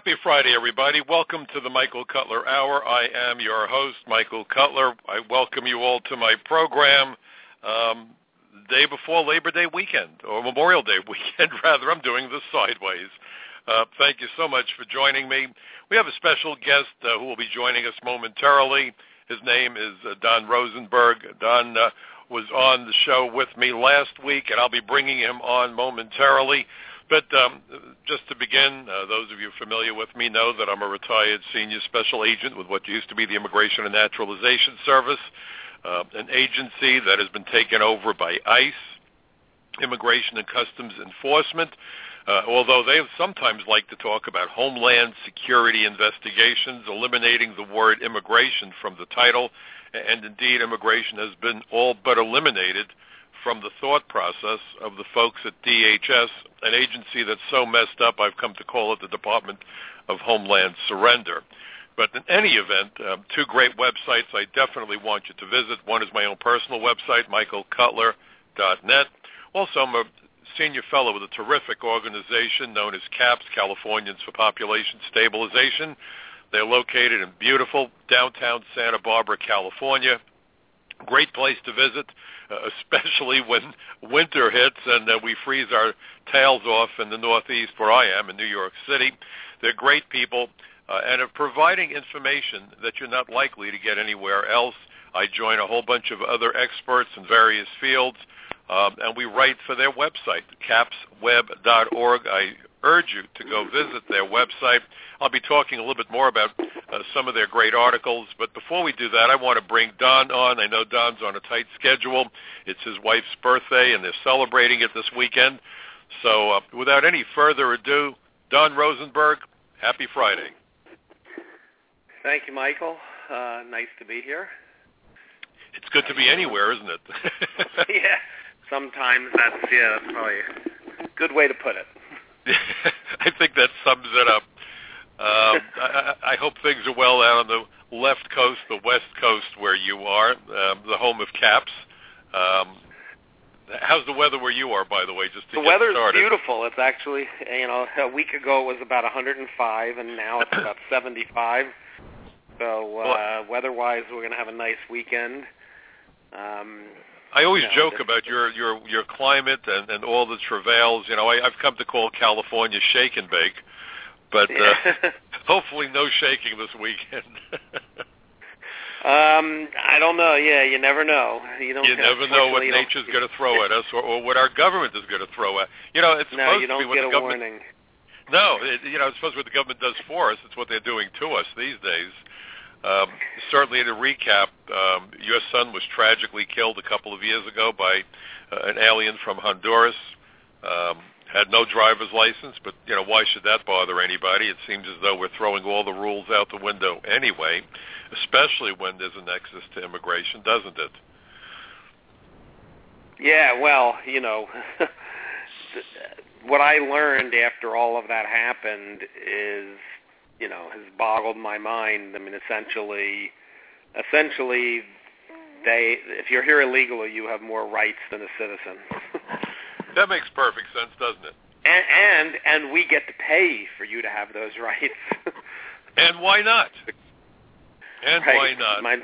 Happy Friday, everybody. Welcome to the Michael Cutler Hour. I am your host, Michael Cutler. I welcome you all to my program day before Labor Day weekend, or Memorial Day weekend, rather. I'm doing this sideways. Thank you so much for joining me. We have a special guest who will be joining us momentarily. His name is Don Rosenberg. Don was on the show with me last week, and I'll be bringing him on momentarily. But just to begin, those of you familiar with me know that I'm a retired senior special agent with what used to be the Immigration and Naturalization Service, an agency that has been taken over by ICE, Immigration and Customs Enforcement, although they sometimes like to talk about Homeland Security investigations, eliminating the word immigration from the title, and indeed immigration has been all but eliminated from the thought process of the folks at DHS, an agency that's so messed up I've come to call it the Department of Homeland Surrender. But in any event, two great websites I definitely want you to visit. One is my own personal website, michaelcutler.net. Also, I'm a senior fellow with a terrific organization known as CAPS, Californians for Population Stabilization. They're located in beautiful downtown Santa Barbara, California. Great place to visit, especially when winter hits and we freeze our tails off in the Northeast where I am in New York City. They're great people and are providing information that you're not likely to get anywhere else. I join a whole bunch of other experts in various fields, and we write for their website, capsweb.org. I urge you to go visit their website. I'll be talking a little bit more about some of their great articles, but before we do that, I want to bring Don on. I know Don's on a tight schedule. It's his wife's birthday, and they're celebrating it this weekend. So without any further ado, Don Rosenberg, happy Friday. Thank you, Michael. Nice to be here. It's good to be anywhere, isn't it? Yeah, sometimes that's probably a good way to put it. I think that sums it up. I hope things are well out on the left coast, the west coast where you are, the home of CAPS. How's the weather where you are, by the way, just to get started? The weather's beautiful. It's actually, a week ago it was about 105, and now it's about 75. So weather-wise, we're going to have a nice weekend. I always joke about your climate and all the travails. I've come to call California shake and bake, but hopefully no shaking this weekend. I don't know. Yeah, you never know. You never know what nature's going to throw at us or what our government is going to throw at. It's supposed to be what the government. Warning. No, it's supposed to be what the government does for us. It's what they're doing to us these days. Certainly, to recap, your son was tragically killed a couple of years ago by an alien from Honduras. Had no driver's license, but why should that bother anybody? It seems as though we're throwing all the rules out the window anyway, especially when there's a nexus to immigration, doesn't it? Yeah, well, what I learned after all of that happened is, has boggled my mind. I mean, essentially, if you're here illegally, you have more rights than a citizen. That makes perfect sense, doesn't it? And we get to pay for you to have those rights. And why not? And right. why not?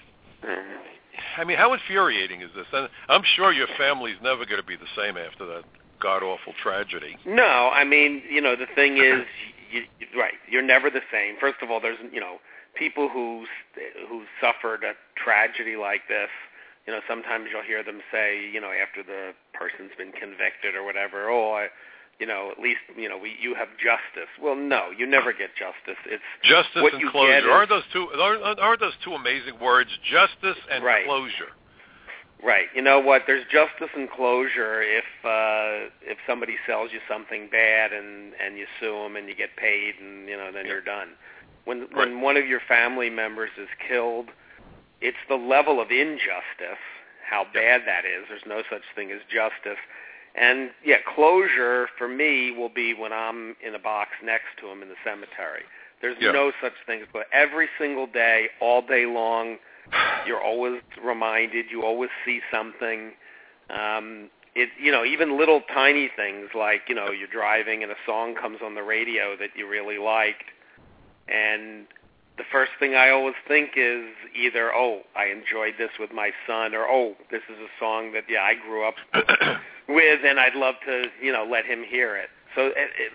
I mean, how infuriating is this? And I'm sure your family's never going to be the same after that god-awful tragedy. No, I mean, the thing is, you're never the same. First of all, there's, people who suffered a tragedy like this, sometimes you'll hear them say, after the person's been convicted or whatever, at least, you have justice. Well, no, you never get justice. It's justice what and you closure. Get is, aren't those two amazing words, justice and right. closure? Right. You know what? There's justice and closure if somebody sells you something bad and you sue them and you get paid and then you're done. When one of your family members is killed, it's the level of injustice, how bad that is. There's no such thing as justice. And closure for me will be when I'm in a box next to him in the cemetery. There's no such thing. But every single day, all day long, you're always reminded. You always see something. even little tiny things like, you're driving and a song comes on the radio that you really liked, and the first thing I always think is either, I enjoyed this with my son, or, this is a song that, I grew up with, and I'd love to, let him hear it. So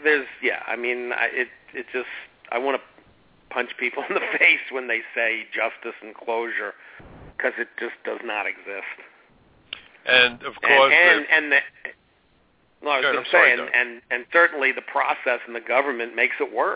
I want to punch people in the face when they say justice and closure, because it just does not exist. And of course, and certainly the process in the government makes it worse.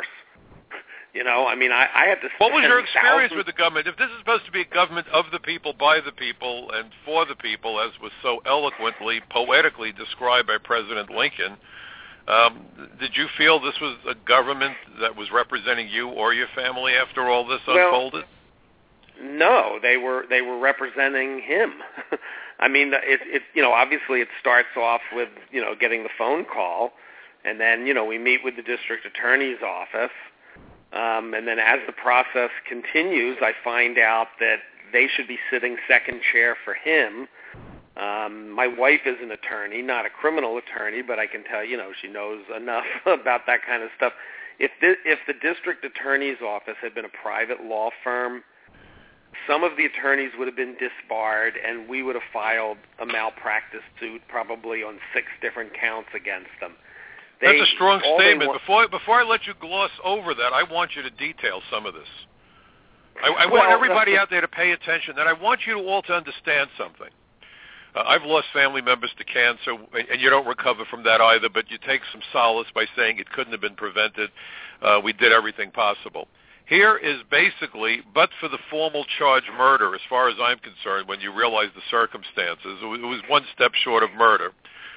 I had to. What was your experience with the government? If this is supposed to be a government of the people, by the people, and for the people, as was so eloquently, poetically described by President Lincoln, did you feel this was a government that was representing you or your family after all this unfolded? No, they were representing him. I mean, obviously it starts off with, getting the phone call, and then, we meet with the district attorney's office, and then as the process continues, I find out that they should be sitting second chair for him. My wife is an attorney, not a criminal attorney, but I can tell, she knows enough about that kind of stuff. If the district attorney's office had been a private law firm, some of the attorneys would have been disbarred, and we would have filed a malpractice suit probably on 6 different counts against them. That's a strong statement. Before I let you gloss over that, I want you to detail some of this. I want everybody out there to pay attention, and I want you all to understand something. I've lost family members to cancer, and you don't recover from that either, but you take some solace by saying it couldn't have been prevented. We did everything possible. Here is basically, but for the formal charge murder, as far as I'm concerned, when you realize the circumstances, it was one step short of murder.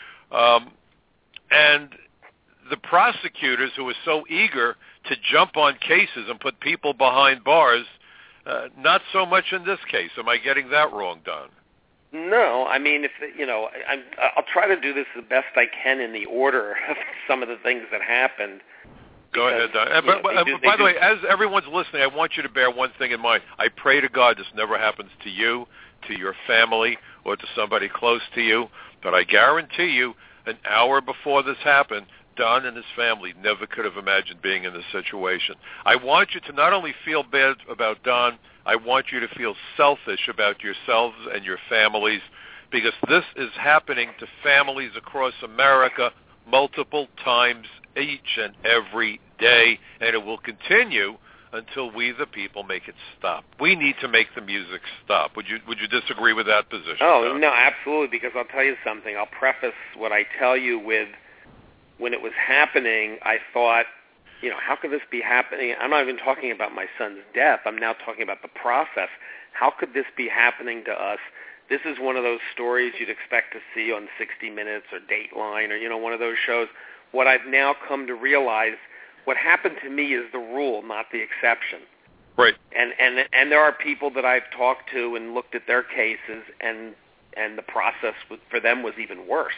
And the prosecutors who were so eager to jump on cases and put people behind bars, not so much in this case. Am I getting that wrong, Don? No, I mean, I'll try to do this the best I can in the order of some of the things that happened. Go ahead, Don. By the way, as everyone's listening, I want you to bear one thing in mind. I pray to God this never happens to you, to your family, or to somebody close to you, but I guarantee you, an hour before this happened, Don and his family never could have imagined being in this situation. I want you to not only feel bad about Don, I want you to feel selfish about yourselves and your families, because this is happening to families across America multiple times each and every day, and it will continue until we, the people, make it stop. We need to make the music stop. Would you disagree with that position? Oh, no, absolutely, because I'll tell you something. I'll preface what I tell you with, when it was happening, I thought, how could this be happening? I'm not even talking about my son's death. I'm now talking about the process. How could this be happening to us? This is one of those stories you'd expect to see on 60 Minutes or Dateline or, one of those shows. What I've now come to realize, what happened to me is the rule, not the exception. Right. And there are people that I've talked to and looked at their cases, and the process for them was even worse.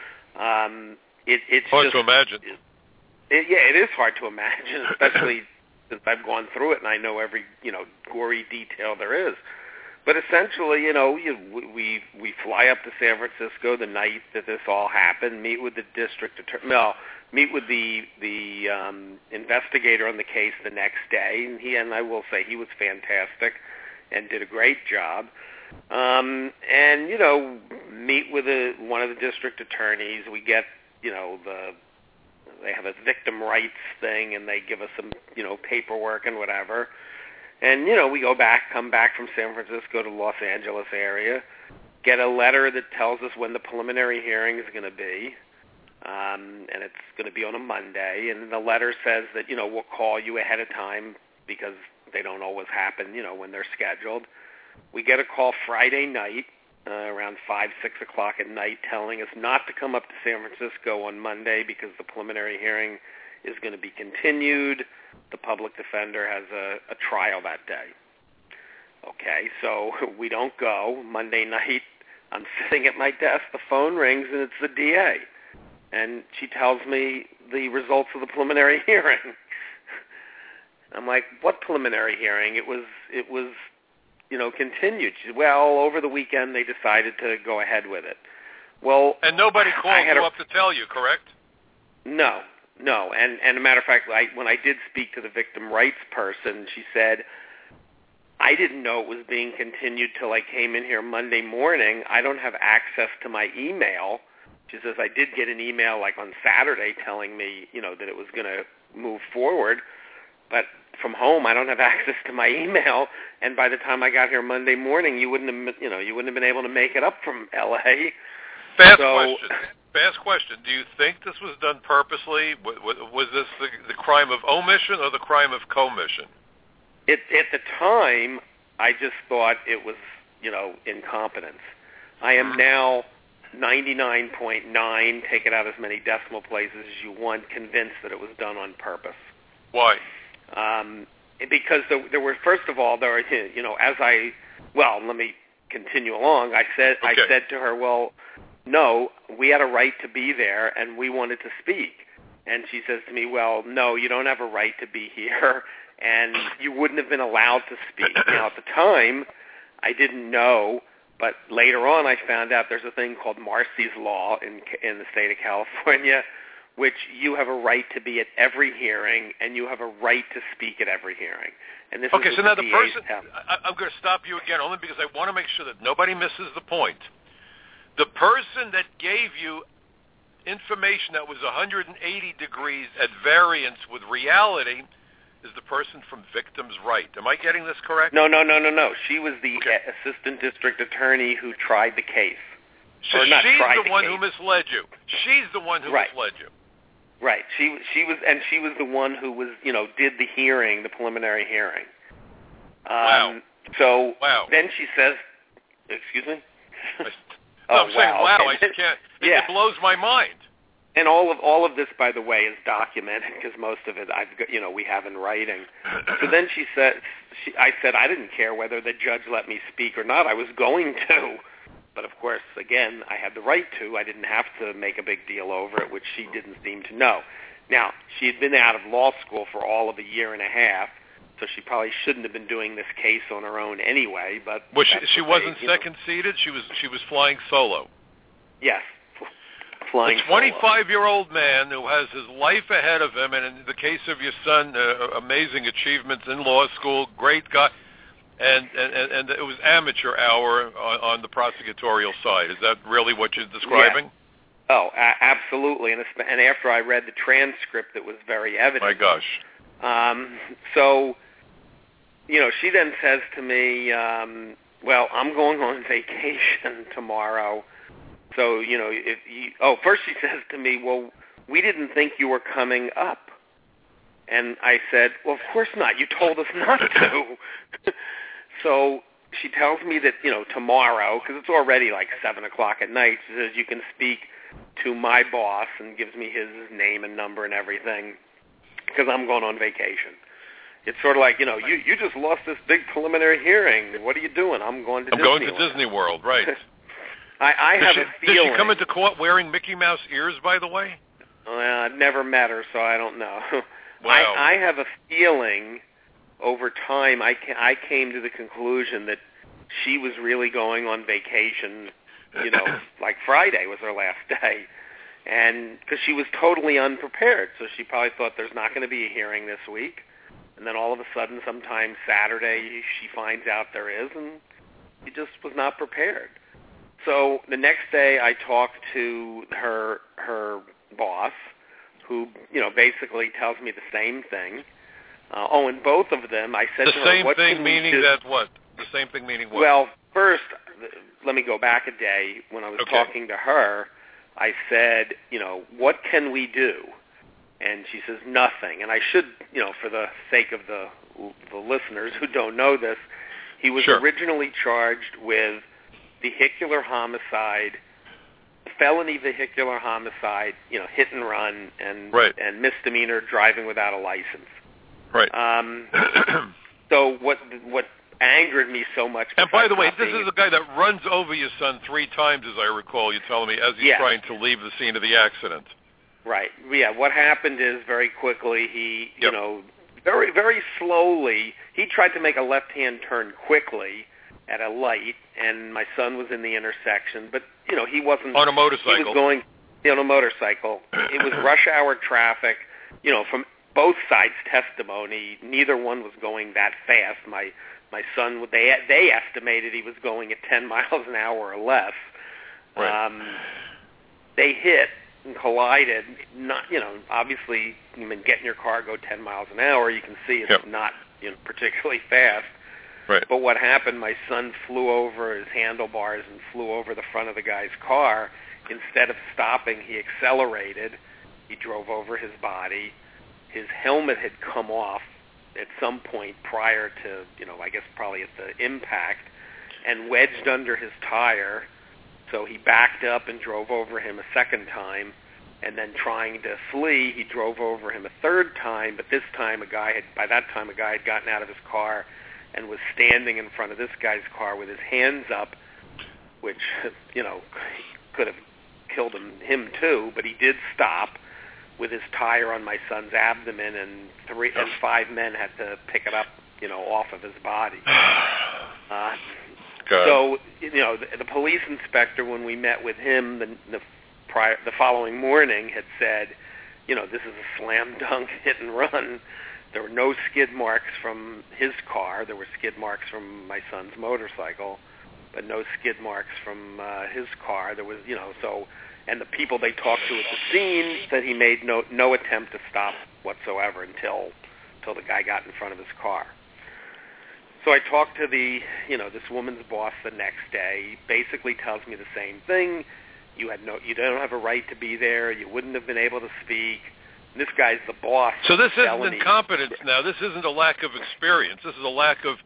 It's hard just, to imagine. It is hard to imagine, especially since I've gone through it and I know every gory detail there is. But essentially, we fly up to San Francisco the night that this all happened, meet with the district attorney. No, meet with the investigator on the case the next day, and I will say he was fantastic and did a great job. And meet with one of the district attorneys. We get they have a victim rights thing, and they give us some paperwork and whatever. And, we come back from San Francisco to Los Angeles area, get a letter that tells us when the preliminary hearing is going to be, and it's going to be on a Monday. And the letter says that, we'll call you ahead of time because they don't always happen, when they're scheduled. We get a call Friday night around 5, 6 o'clock at night telling us not to come up to San Francisco on Monday because the preliminary hearing is going to be continued. The public defender has a trial that day. Okay, so we don't go. Monday night, I'm sitting at my desk, the phone rings, and it's the DA. And she tells me the results of the preliminary hearing. I'm like, what preliminary hearing? It was continued. She said, well, over the weekend they decided to go ahead with it. Well, and nobody called you up to tell you, correct? No. And as a matter of fact, when I did speak to the victim rights person, she said, I didn't know it was being continued till I came in here Monday morning. I don't have access to my email. She says, I did get an email like on Saturday telling me, that it was going to move forward. But from home, I don't have access to my email. And by the time I got here Monday morning, you wouldn't have been able to make it up from L.A. Fast question. Do you think this was done purposely? Was this the crime of omission or the crime of commission? At the time, I just thought it was, incompetence. I am now 99.9, take it out as many decimal places as you want, convinced that it was done on purpose. Why? Because there were, first of all, let me continue along. I said to her, well, no, we had a right to be there, and we wanted to speak. And she says to me, well, no, you don't have a right to be here, and you wouldn't have been allowed to speak. Now, at the time, I didn't know, but later on I found out there's a thing called Marsy's Law in the state of California, which you have a right to be at every hearing, and you have a right to speak at every hearing. And this okay, is so now the person, I'm going to stop you again, only because I want to make sure that nobody misses the point. The person that gave you information that was 180 degrees at variance with reality is the person from Victim's Right. Am I getting this correct? No. She was the assistant district attorney who tried the case. So she's the one who misled you. She's the one who misled you. Right. She was the one who was, did the hearing, the preliminary hearing. Wow. So wow. Then she says, excuse me? I'm saying wow. Okay. I just can't. It blows my mind. And all of this, by the way, is documented because most of it we have in writing. So then she said, I said I didn't care whether the judge let me speak or not. I was going to. But, of course, again, I had the right to. I didn't have to make a big deal over it, which she didn't seem to know. Now, she had been out of law school for all of a year and a half, so she probably shouldn't have been doing this case on her own anyway. But she wasn't second-seated? She was flying solo? Yes, flying solo. A 25-year-old man who has his life ahead of him, and in the case of your son, amazing achievements in law school, great guy. And it was amateur hour on the prosecutorial side. Is that really what you're describing? Yeah. Oh, absolutely. And after I read the transcript, it was very evident. My gosh. So, she then says to me, well, I'm going on vacation tomorrow. So, first she says to me, well, we didn't think you were coming up. And I said, well, of course not. You told us not to. So she tells me that, tomorrow, because it's already like 7 o'clock at night, she says you can speak to my boss and gives me his name and number and everything because I'm going on vacation. It's sort of like, you just lost this big preliminary hearing. What are you doing? I'm going to Disney World. I'm going to Disney World, right. I have a feeling. Did she come into court wearing Mickey Mouse ears, by the way? I've never met her, so I don't know. Wow. I have a feeling over time I came to the conclusion that she was really going on vacation, like Friday was her last day. And because she was totally unprepared, so she probably thought there's not going to be a hearing this week. And then all of a sudden, sometime Saturday, she finds out there is, and she just was not prepared. So the next day I talked to her boss, who, basically tells me the same thing. And both of them, I said to her, what can we do? The same thing meaning what? Well, first, let me go back a day. When I was talking to her, I said, what can we do? And she says, nothing. And I should, for the sake of the listeners who don't know this, he was originally charged with vehicular homicide, felony vehicular homicide, hit and run, and misdemeanor driving without a license. Right. So what angered me so much... And by the way, this is the guy that runs over your son 3 times, as I recall, you're telling me, as he's trying to leave the scene of the accident. Right. Yeah, what happened is very quickly he, very, very slowly, he tried to make a left-hand turn quickly at a light, and my son was in the intersection. But, he wasn't on a motorcycle. He was going on a motorcycle. It was rush hour traffic. From both sides' testimony, neither one was going that fast. My son, they estimated he was going at 10 miles an hour or less. Right. They hit and collided. Not, obviously, get in your car, go 10 miles an hour. You can see it's not particularly fast. Right. But what happened? My son flew over his handlebars and flew over the front of the guy's car. Instead of stopping, he accelerated. He drove over his body. His helmet had come off at some point prior to, I guess probably at the impact, and wedged under his tire. So he backed up and drove over him a second time, and then trying to flee, he drove over him a third time, but this time by that time a guy had gotten out of his car and was standing in front of this guy's car with his hands up, which, could have killed him too, but he did stop with his tire on my son's abdomen, and 5 men had to pick it up, off of his body. So, the police inspector, when we met with him the following morning, had said, this is a slam dunk hit and run. There were no skid marks from his car. There were skid marks from my son's motorcycle, but no skid marks from his car. There was, and the people they talked to at the scene said he made no attempt to stop whatsoever until the guy got in front of his car. So I talked to this woman's boss the next day. He basically tells me the same thing. You don't have a right to be there. You wouldn't have been able to speak. And this guy's the boss. So this isn't incompetence now. This isn't a lack of experience. This is a lack of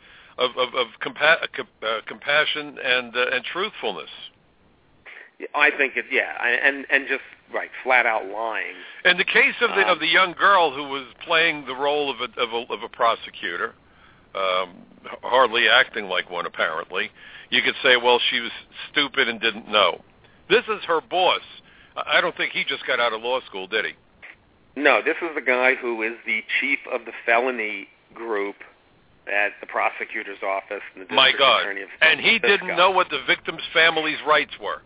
compassion and truthfulness. I think and just flat out lying. In the case of the young girl who was playing the role of a prosecutor, hardly acting like one apparently, you could say, well, she was stupid and didn't know. This is her boss. I don't think he just got out of law school, did he? No, this is the guy who is the chief of the felony group at the prosecutor's office. And the My God. Attorney of and he didn't know what the victim's family's rights were.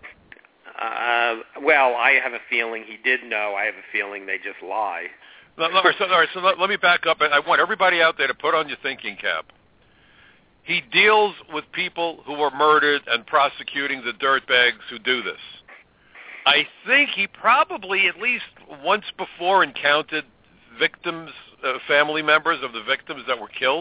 Well, I have a feeling he did know. I have a feeling they just lie. All right, so let me back up. I want everybody out there to put on your thinking cap. He deals with people who were murdered and prosecuting the dirtbags who do this. I think he probably at least once before encountered victims, family members of the victims that were killed.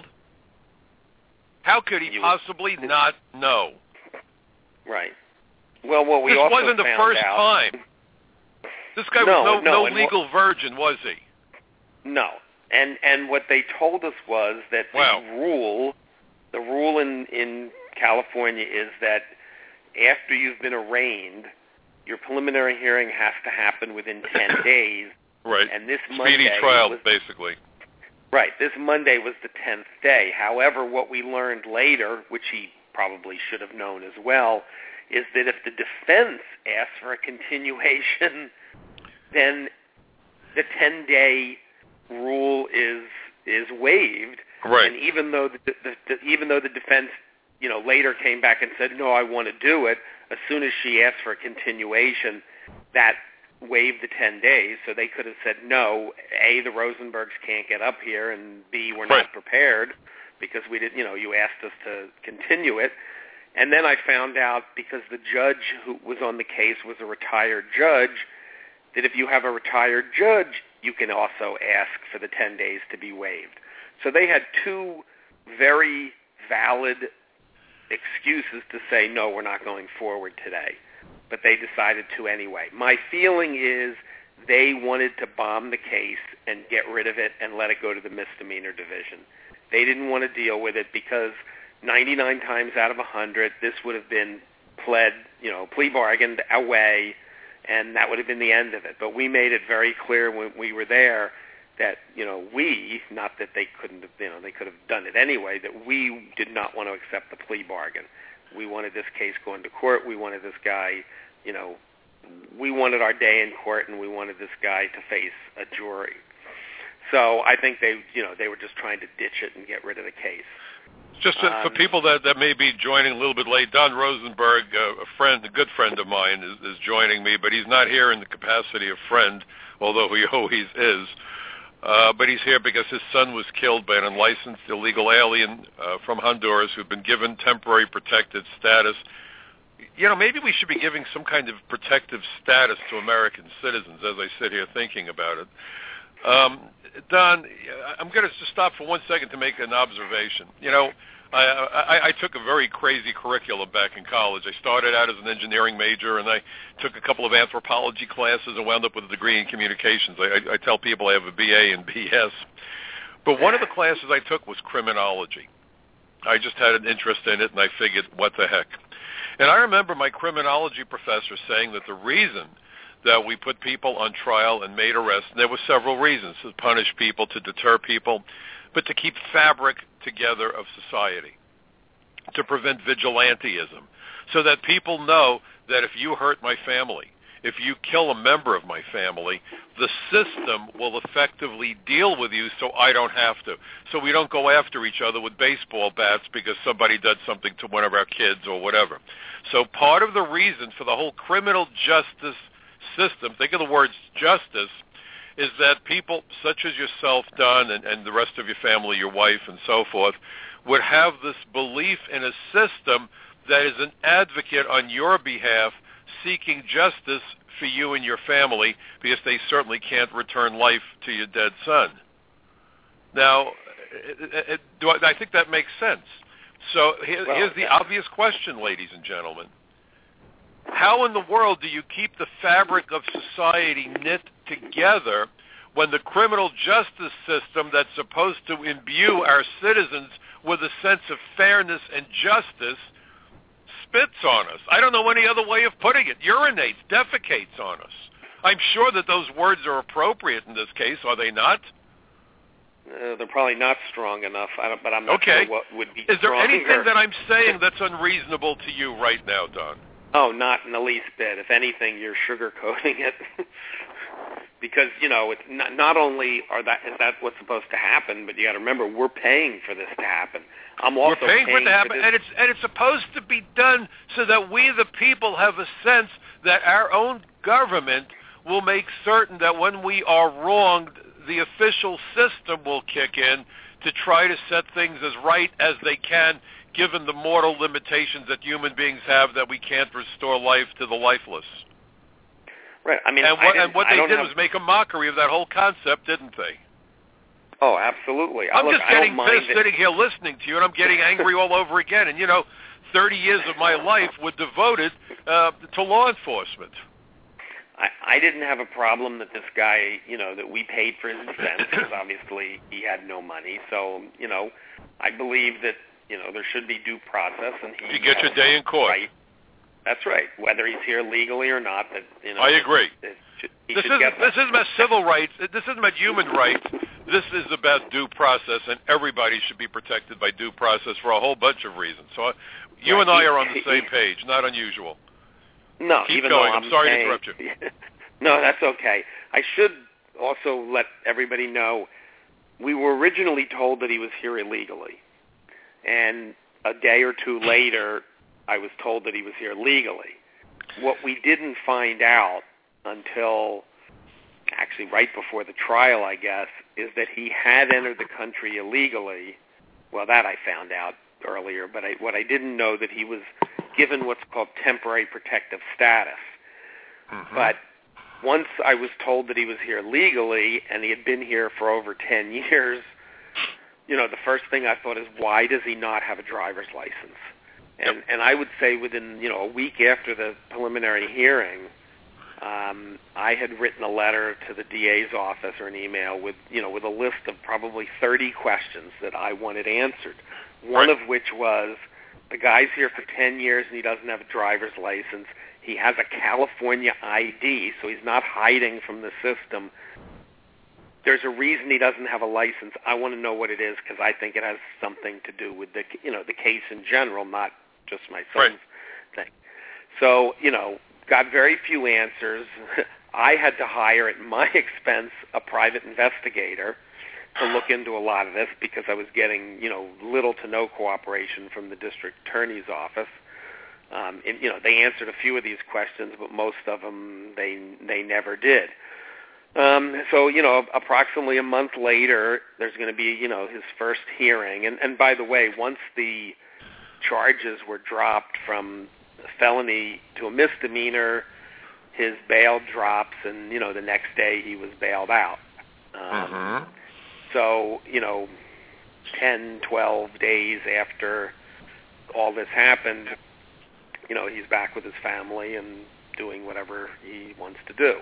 How could he possibly not know? Right. Well, what we this also wasn't the found first out, time. This guy was no legal virgin, was he? No. And what they told us was that the rule in California is that after you've been arraigned, your preliminary hearing has to happen within 10 days. Right. And this Speedy trial, basically. Right. This Monday was the 10th day. However, what we learned later, which he probably should have known as well, is that if the defense asks for a continuation, then the 10-day rule is waived. Right. And even though the defense, later came back and said, no, I want to do it, as soon as she asked for a continuation, that waived the 10 days. So they could have said, no, A, the Rosenbergs can't get up here, and B, we're not prepared because we didn't, you asked us to continue it. And then I found out, because the judge who was on the case was a retired judge, that if you have a retired judge, you can also ask for the 10 days to be waived. So they had two very valid excuses to say, no, we're not going forward today. But they decided to anyway. My feeling is they wanted to bomb the case and get rid of it and let it go to the misdemeanor division. They didn't want to deal with it because 99 times out of 100, this would have been plea bargained away, and that would have been the end of it. But we made it very clear when we were there that, not that they couldn't have, they could have done it anyway, that we did not want to accept the plea bargain. We wanted this case going to court. We wanted this guy, we wanted our day in court, and we wanted this guy to face a jury. So I think they were just trying to ditch it and get rid of the case. Just for people that may be joining a little bit late, Don Rosenberg, a good friend of mine, is joining me, but he's not here in the capacity of friend, although he always is. But he's here because his son was killed by an unlicensed illegal alien from Honduras who'd been given temporary protected status. You know, maybe we should be giving some kind of protective status to American citizens as I sit here thinking about it. Don, I'm going to just stop for 1 second to make an observation. You know, I took a very crazy curriculum back in college. I started out as an engineering major, and I took a couple of anthropology classes and wound up with a degree in communications. I tell people I have a BA and BS. But one of the classes I took was criminology. I just had an interest in it, and I figured, what the heck. And I remember my criminology professor saying that the reason that we put people on trial and made arrests, and there were several reasons: to punish people, to deter people, but to keep fabric together of society, to prevent vigilantism, so that people know that if you hurt my family, if you kill a member of my family, the system will effectively deal with you so I don't have to. So we don't go after each other with baseball bats because somebody did something to one of our kids or whatever. So part of the reason for the whole criminal justice system, think of the words justice, is that people such as yourself, Don, and the rest of your family, your wife and so forth, would have this belief in a system that is an advocate on your behalf seeking justice for you and your family, because they certainly can't return life to your dead son. Now, I think that makes sense. So here's the obvious question, ladies and gentlemen. How in the world do you keep the fabric of society knit together when the criminal justice system that's supposed to imbue our citizens with a sense of fairness and justice spits on us? I don't know any other way of putting it. Urinates, defecates on us. I'm sure that those words are appropriate in this case, are they not? They're probably not strong enough, but I'm not sure what would be Is there stronger. anything that I'm saying that's unreasonable to you right now, Don? Oh, not in the least bit. If anything, you're sugarcoating it. Because, you know, it's not only is that what's supposed to happen, but you got to remember, we're paying for this to happen. We're paying for it to happen, and it's supposed to be done so that we, the people, have a sense that our own government will make certain that when we are wronged, the official system will kick in to try to set things as right as they can, given the mortal limitations that human beings have, that we can't restore life to the lifeless. Right. I mean, and what they did was make a mockery of that whole concept, didn't they? Oh, absolutely. I'm just getting pissed sitting here listening to you, and I'm getting angry all over again. And, 30 years of my life were devoted to law enforcement. I didn't have a problem that this guy, that we paid for his defense, because obviously he had no money. So, I believe that, there should be due process. And you get your day in court. Right. That's right. Whether he's here legally or not, I agree. This isn't about civil rights. This isn't about human rights. This is about due process, and everybody should be protected by due process for a whole bunch of reasons. So you and I are on the same page. Not unusual. No, keep even going. Though I'm sorry to interrupt you. No, that's okay. I should also let everybody know we were originally told that he was here illegally, and a day or two later, I was told that he was here legally. What we didn't find out until actually right before the trial, I guess, is that he had entered the country illegally. Well, that I found out earlier, but what I didn't know that he was given what's called temporary protective status. Mm-hmm. But once I was told that he was here legally and he had been here for over 10 years, the first thing I thought is, why does he not have a driver's license? And I would say within, a week after the preliminary hearing, I had written a letter to the DA's office or an email with a list of probably 30 questions that I wanted answered. One of which was, the guy's here for 10 years and he doesn't have a driver's license. He has a California ID, so he's not hiding from the system. There's a reason he doesn't have a license. I want to know what it is, because I think it has something to do with the case in general, not just my son's thing. So, got very few answers. I had to hire, at my expense, a private investigator to look into a lot of this because I was getting, little to no cooperation from the district attorney's office. And, they answered a few of these questions, but most of them they never did. So, approximately a month later, there's going to be, his first hearing. And by the way, once the charges were dropped from a felony to a misdemeanor, his bail drops, and, the next day he was bailed out. So, 10, 12 days after all this happened, he's back with his family and doing whatever he wants to do.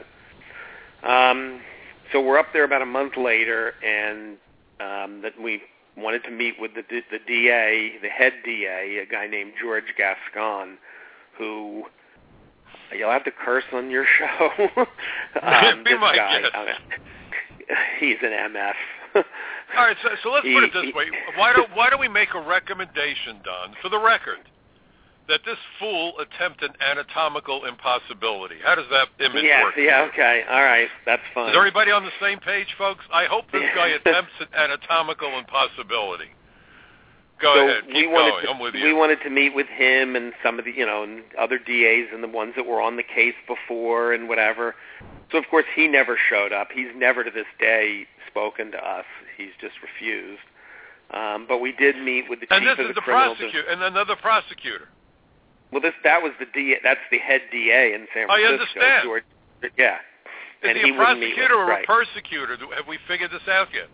So we're up there about a month later, and that we wanted to meet with the DA, the head DA, a guy named George Gascon, who, you'll have to curse on your show. Be my guest. He's an MF. All right, so let's put it this way. Why don't we make a recommendation, Don, for the record, that this fool attempt an anatomical impossibility? How does that image work? Yeah, okay. All right. That's fine. Is everybody on the same page, folks? I hope this guy attempts an anatomical impossibility. Go ahead. Keep going. I'm with you. We wanted to meet with him and some of the, and other DAs and the ones that were on the case before and whatever. So, of course, he never showed up. He's never to this day spoken to us. He's just refused. But we did meet with the chief of the criminal division. And another prosecutor. Well, that was the DA. That's the head DA in San Francisco. I understand. George, yeah. Is he a prosecutor or a persecutor? Have we figured this out yet?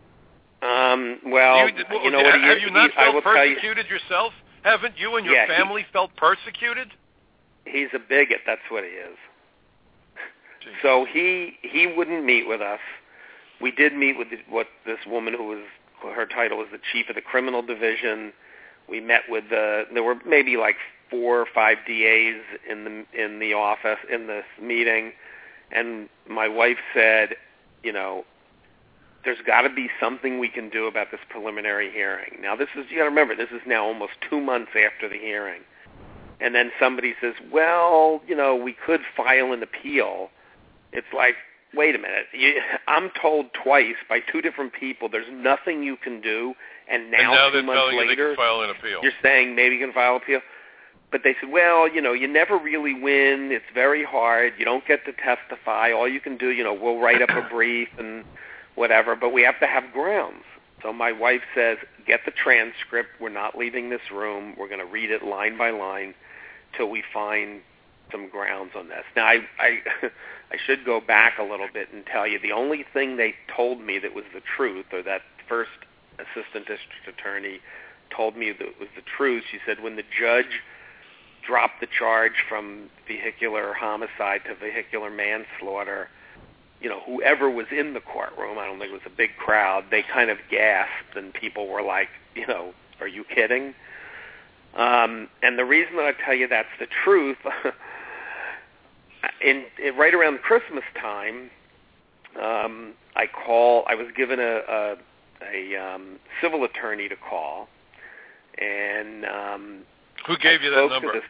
Well, you know what? Have you not felt persecuted yourself? Haven't you and your family felt persecuted? He's a bigot. That's what he is. Jeez. So he wouldn't meet with us. We did meet with this woman her title was the chief of the criminal division. We met with there were maybe like 4 or 5 DAs in the office in this meeting, and my wife said, there's got to be something we can do about this preliminary hearing. Now, you got to remember, this is now almost 2 months after the hearing. And then somebody says, well, we could file an appeal. It's like, wait a minute. I'm told twice by 2 different people there's nothing you can do, and now 2 months later, file an appeal. You're saying maybe you can file an appeal. But they said, well, you never really win. It's very hard. You don't get to testify. All you can do, we'll write up a brief and whatever, but we have to have grounds. So my wife says, get the transcript. We're not leaving this room. We're going to read it line by line till we find some grounds on this. Now, I should go back a little bit and tell you the only thing they told me that was the truth, or that first assistant district attorney told me that was the truth. She said when the judge dropped the charge from vehicular homicide to vehicular manslaughter, whoever was in the courtroom, I don't think it was a big crowd, they kind of gasped, and people were like, are you kidding? And the reason that I tell you that's the truth, right around Christmas time, I was given a civil attorney to call, and who gave you that number?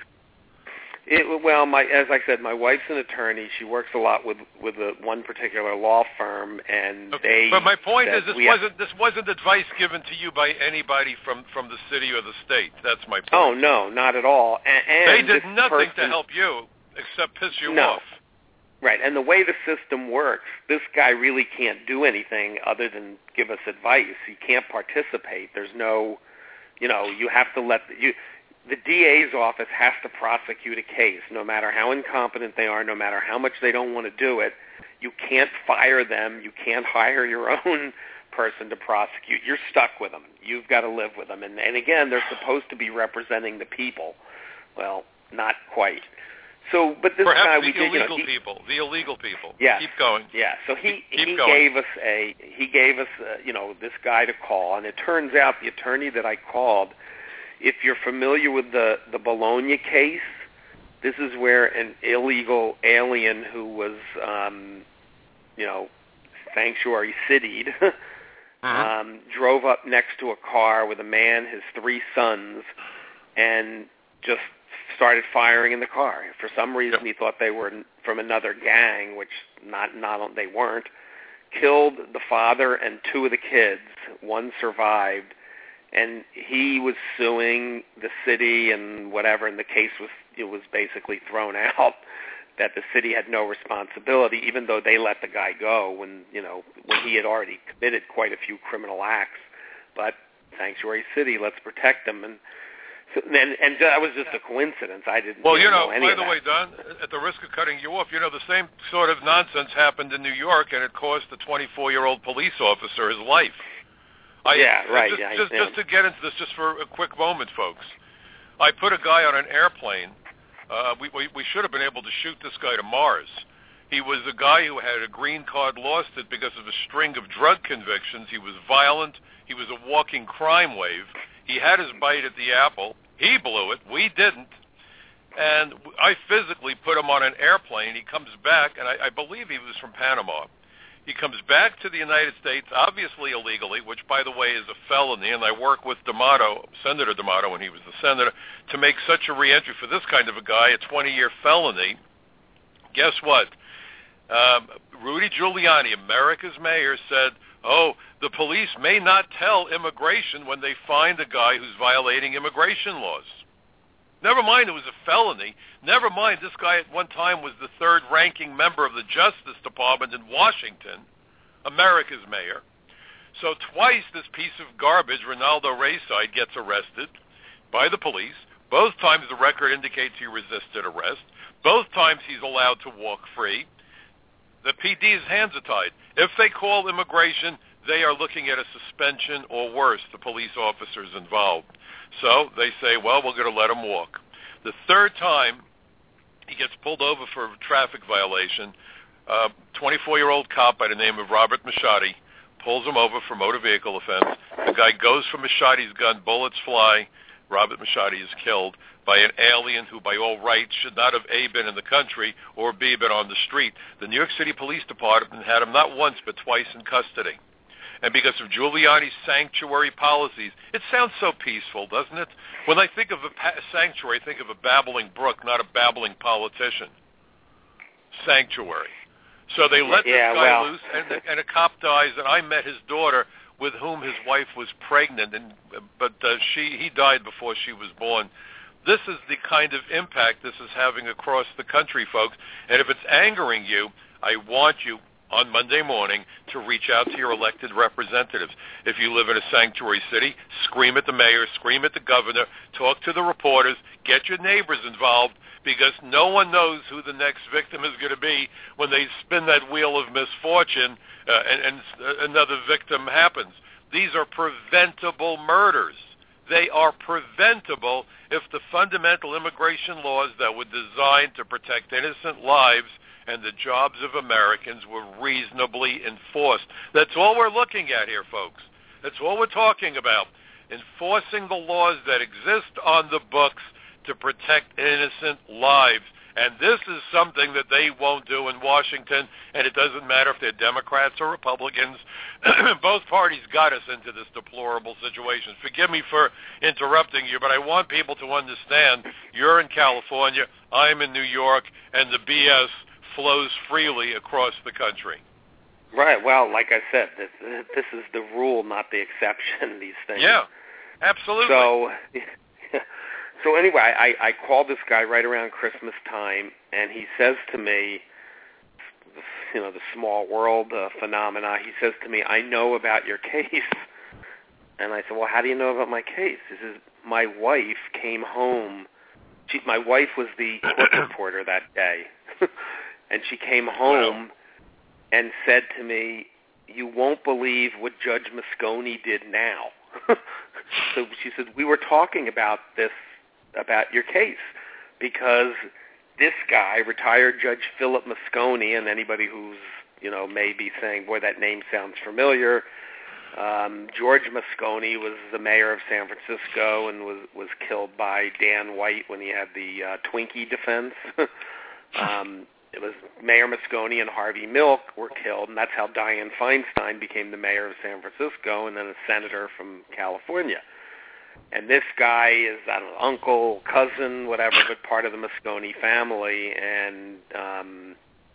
As I said, my wife's an attorney. She works a lot with one particular law firm, and they. But my point is, this wasn't advice given to you by anybody from the city or the state. That's my point. Oh no, not at all. And they did nothing to help you except piss you off. Right, and the way the system works, this guy really can't do anything other than give us advice. He can't participate. There's no, you have to the DA's office has to prosecute a case, no matter how incompetent they are, no matter how much they don't want to do it. You can't fire them. You can't hire your own person to prosecute. You're stuck with them. You've got to live with them. And again, they're supposed to be representing the people. Well, not quite. So, but this perhaps guy, the illegal people. Yeah. Keep going. Yeah. So he gave us this guy to call, and it turns out the attorney that I called, if you're familiar with the Bologna case, this is where an illegal alien who was, sanctuary citied, drove up next to a car with a man, his 3 sons, and just started firing in the car. For some reason, he thought they were from another gang, which they weren't. killed the father and two of the kids. One survived, and he was suing the city and whatever, and the case was basically thrown out that the city had no responsibility, even though they let the guy go when he had already committed quite a few criminal acts. But Sanctuary City, let's protect them. And that was just a coincidence. I didn't know any of that. By the way, Don, at the risk of cutting you off, the same sort of nonsense happened in New York, and it cost a 24-year-old police officer his life. Just to get into this, just for a quick moment, folks. I put a guy on an airplane. We should have been able to shoot this guy to Mars. He was a guy who had a green card, lost it because of a string of drug convictions. He was violent. He was a walking crime wave. He had his bite at the apple. He blew it. We didn't. And I physically put him on an airplane. He comes back, and I believe he was from Panama. He comes back to the United States, obviously illegally, which, by the way, is a felony, and I work with Senator D'Amato, when he was the senator, to make such a reentry for this kind of a guy, a 20-year felony. Guess what? Rudy Giuliani, America's mayor, said, the police may not tell immigration when they find a guy who's violating immigration laws. Never mind it was a felony. Never mind this guy at one time was the third-ranking member of the Justice Department in Washington, America's mayor. So twice this piece of garbage, Ronaldo Rayside, gets arrested by the police. Both times the record indicates he resisted arrest. Both times he's allowed to walk free. The PD's hands are tied. If they call immigration, they are looking at a suspension or worse, the police officers involved. So they say, well, we're going to let him walk. The third time he gets pulled over for a traffic violation, 24-year-old cop by the name of Robert Machadi pulls him over for motor vehicle offense. The guy goes for Machadi's gun, bullets fly. Robert Machadi is killed by an alien who, by all rights, should not have A, been in the country, or B, been on the street. The New York City Police Department had him not once but twice in custody. And because of Giuliani's sanctuary policies, it sounds so peaceful, doesn't it? When I think of a sanctuary, I think of a babbling brook, not a babbling politician. Sanctuary. So they let this guy loose, and a cop dies, and I met his daughter, with whom his wife was pregnant, but he died before she was born. This is the kind of impact this is having across the country, folks. And if it's angering you, I want you on Monday morning to reach out to your elected representatives. If you live in a sanctuary city, scream at the mayor, scream at the governor, talk to the reporters, get your neighbors involved, because no one knows who the next victim is going to be when they spin that wheel of misfortune and another victim happens. These are preventable murders. They are preventable if the fundamental immigration laws that were designed to protect innocent lives and the jobs of Americans were reasonably enforced. That's all we're looking at here, folks. That's all we're talking about. Enforcing the laws that exist on the books to protect innocent lives. And this is something that they won't do in Washington, and it doesn't matter if they're Democrats or Republicans. Both parties got us into this deplorable situation. Forgive me for interrupting you, but I want people to understand you're in California, I'm in New York, and the BS flows freely across the country. Right. Well, like I said, this is the rule, not the exception, these things. Yeah, absolutely. So anyway, I called this guy right around Christmas time, and he says to me, the small world phenomena, he says to me, I know about your case. And I said, well, how do you know about my case? He says, my wife came home. My wife was the court reporter that day. And she came home and said to me, you won't believe what Judge Moscone did now. So she said, we were talking about your case, because this guy, retired Judge Philip Moscone, and anybody who's, may be saying, boy, that name sounds familiar, George Moscone was the mayor of San Francisco and was killed by Dan White when he had the Twinkie defense. It was Mayor Moscone and Harvey Milk were killed, and that's how Dianne Feinstein became the mayor of San Francisco and then a senator from California. And this guy is, I don't know, uncle, cousin, whatever, but part of the Moscone family. And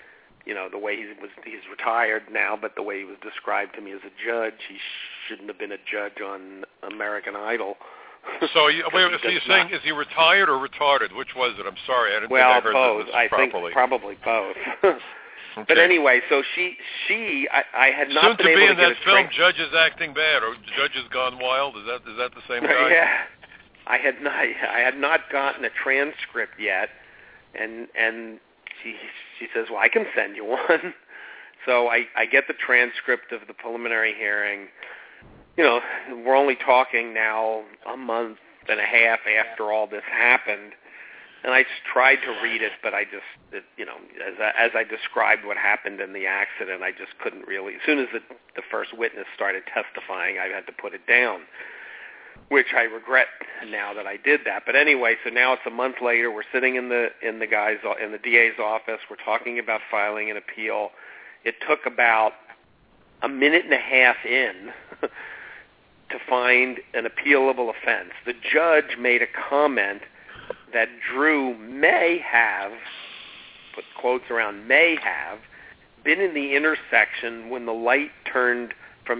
the way he's retired now, but the way he was described to me as a judge, he shouldn't have been a judge on American Idol. So you're saying, is he retired or retarded? Which was it? I'm sorry, I didn't think I heard both. this I properly. think probably both. Okay. But anyway, so I had not soon been able to get in that film, Judges Acting Bad, or Judges Gone Wild. Is that the same guy? Yeah, I had not gotten a transcript yet, and she says, well, I can send you one. So I get the transcript of the preliminary hearing. We're only talking now a month and a half after all this happened. And I tried to read it, but as I described what happened in the accident, I just couldn't really. As soon as the first witness started testifying, I had to put it down, which I regret now that I did that. But anyway, so now it's a month later. We're sitting in the DA's office. We're talking about filing an appeal. It took about a minute and a half in to find an appealable offense. The judge made a comment that Drew may have, put quotes around may have, been in the intersection when the light turned from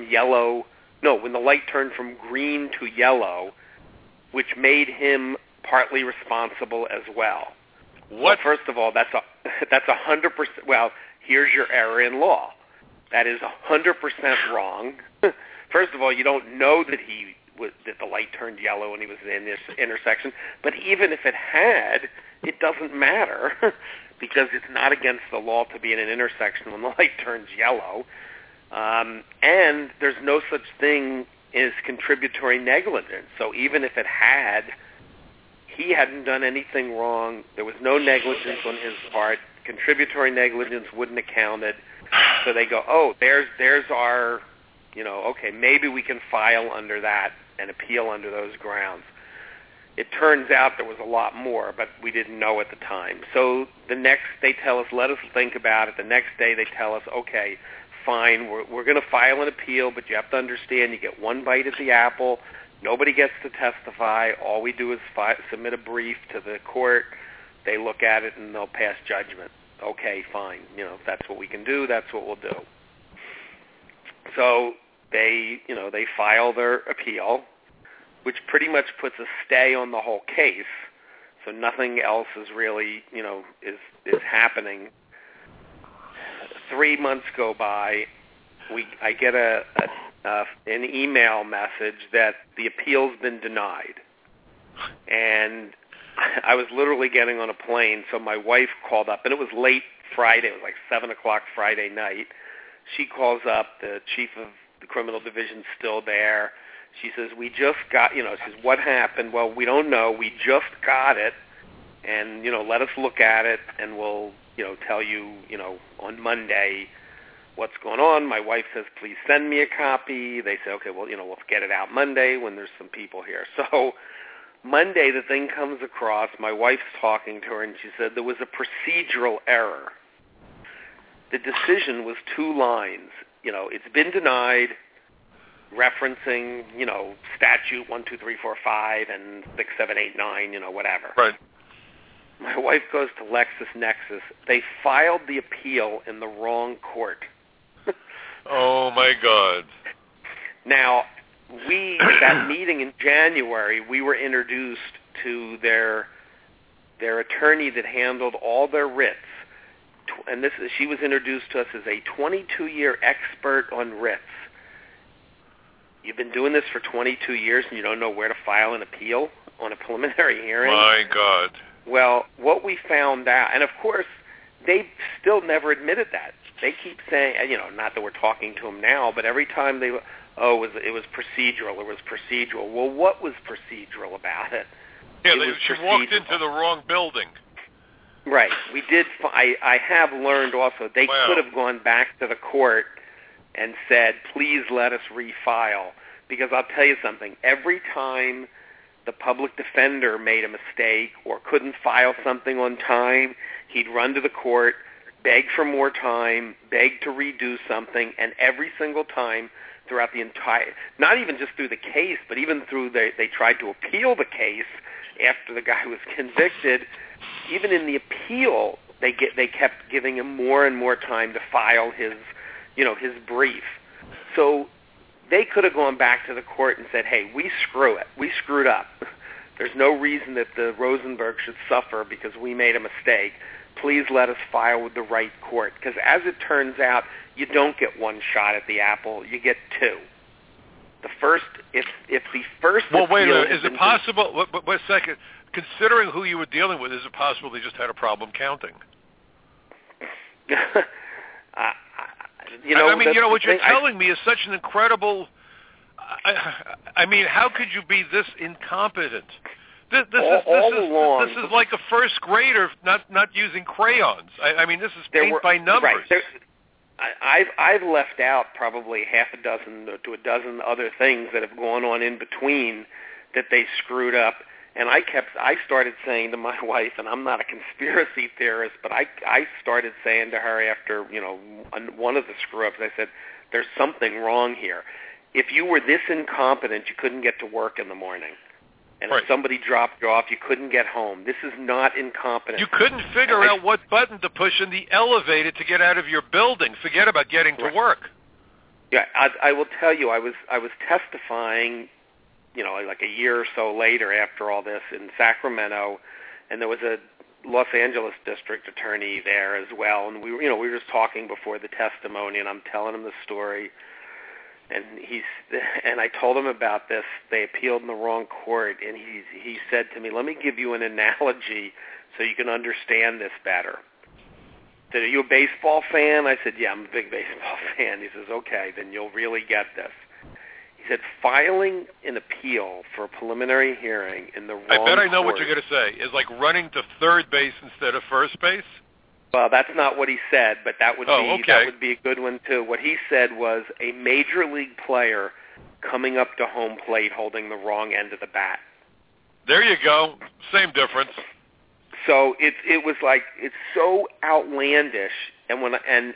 green to yellow, which made him partly responsible as well. What? Well, first of all, that's 100%. Well, here's your error in law. That is 100% wrong. First of all, you don't know that that the light turned yellow when he was in this intersection. But even if it had, it doesn't matter because it's not against the law to be in an intersection when the light turns yellow. And there's no such thing as contributory negligence. So even if it had, he hadn't done anything wrong. There was no negligence on his part. Contributory negligence wouldn't have counted. So they go, oh, there's our, okay, maybe we can file under that and appeal under those grounds. It turns out there was a lot more, but we didn't know at the time. So they tell us, let us think about it. The next day they tell us, okay, fine, we're going to file an appeal, but you have to understand you get one bite at the apple. Nobody gets to testify. All we do is submit a brief to the court. They look at it and they'll pass judgment. Okay, fine. If that's what we can do, that's what we'll do. So they file their appeal, which pretty much puts a stay on the whole case. So nothing else is really, is happening. 3 months go by. I get an email message that the appeal's been denied. And I was literally getting on a plane, so my wife called up, and it was late Friday. It was like 7 o'clock Friday night. She calls up, the chief of the criminal division's still there. She says, we just got, she says, what happened? Well, we don't know. We just got it, and, let us look at it, and we'll, tell you, on Monday what's going on. My wife says, please send me a copy. They say, okay, well, we'll get it out Monday when there's some people here. So Monday the thing comes across. My wife's talking to her, and she said there was a procedural error. The decision was 2 lines. It's been denied, referencing, statute 1, 2, 3, 4, 5, and 6, 7, 8, 9, whatever. Right. My wife goes to LexisNexis. They filed the appeal in the wrong court. Oh, my God. Now, that meeting in January, we were introduced to their attorney that handled all their writs. And she was introduced to us as a 22-year expert on writs. You've been doing this for 22 years and you don't know where to file an appeal on a preliminary hearing? My God. Well, what we found out, and of course, they still never admitted that. They keep saying, not that we're talking to them now, but every time it was procedural. It was procedural. Well, what was procedural about it? Yeah, she walked into the wrong building. Right. We did. I have learned also they could have gone back to the court and said, please let us refile. Because I'll tell you something. Every time the public defender made a mistake or couldn't file something on time, he'd run to the court, beg for more time, beg to redo something, and every single time throughout the entire, not even just through the case, but even through they tried to appeal the case after the guy was convicted. Even in the appeal, they kept giving him more and more time to file his brief. So they could have gone back to the court and said, hey, we screwed up. There's no reason that the Rosenberg should suffer because we made a mistake. Please let us file with the right court. Because as it turns out, you don't get one shot at the apple, you get two. The first, if the first. Well, wait a minute. Is it possible? Wait a second. Considering who you were dealing with, is it possible they just had a problem counting? What you're telling me is such an incredible. I mean, how could you be this incompetent? This is like a first grader not using crayons. I mean, this is paint by numbers. Right. I've left out probably half a dozen to a dozen other things that have gone on in between that they screwed up. And I started saying to my wife, and I'm not a conspiracy theorist, but I started saying to her after, one of the screw-ups, I said, there's something wrong here. If you were this incompetent, you couldn't get to work in the morning. And right. If somebody dropped you off, you couldn't get home. This is not incompetent. You couldn't figure out what button to push in the elevator to get out of your building. Forget about getting to work. Yeah, I will tell you, I was testifying, like a year or so later after all this in Sacramento, and there was a Los Angeles district attorney there as well, and we were just talking before the testimony, and I'm telling him the story, and I told him about this. They appealed in the wrong court, and he said to me, "Let me give you an analogy so you can understand this better." He said, "Are you a baseball fan?" I said, "Yeah, I'm a big baseball fan." He says, "Okay, then you'll really get this." He said, filing an appeal for a preliminary hearing in the wrong I bet I know court, what you're going to say. Is like running to third base instead of first base? Well, that's not what he said, but that would be a good one too. What he said was a major league player coming up to home plate holding the wrong end of the bat. There you go. Same difference. So it's so outlandish, and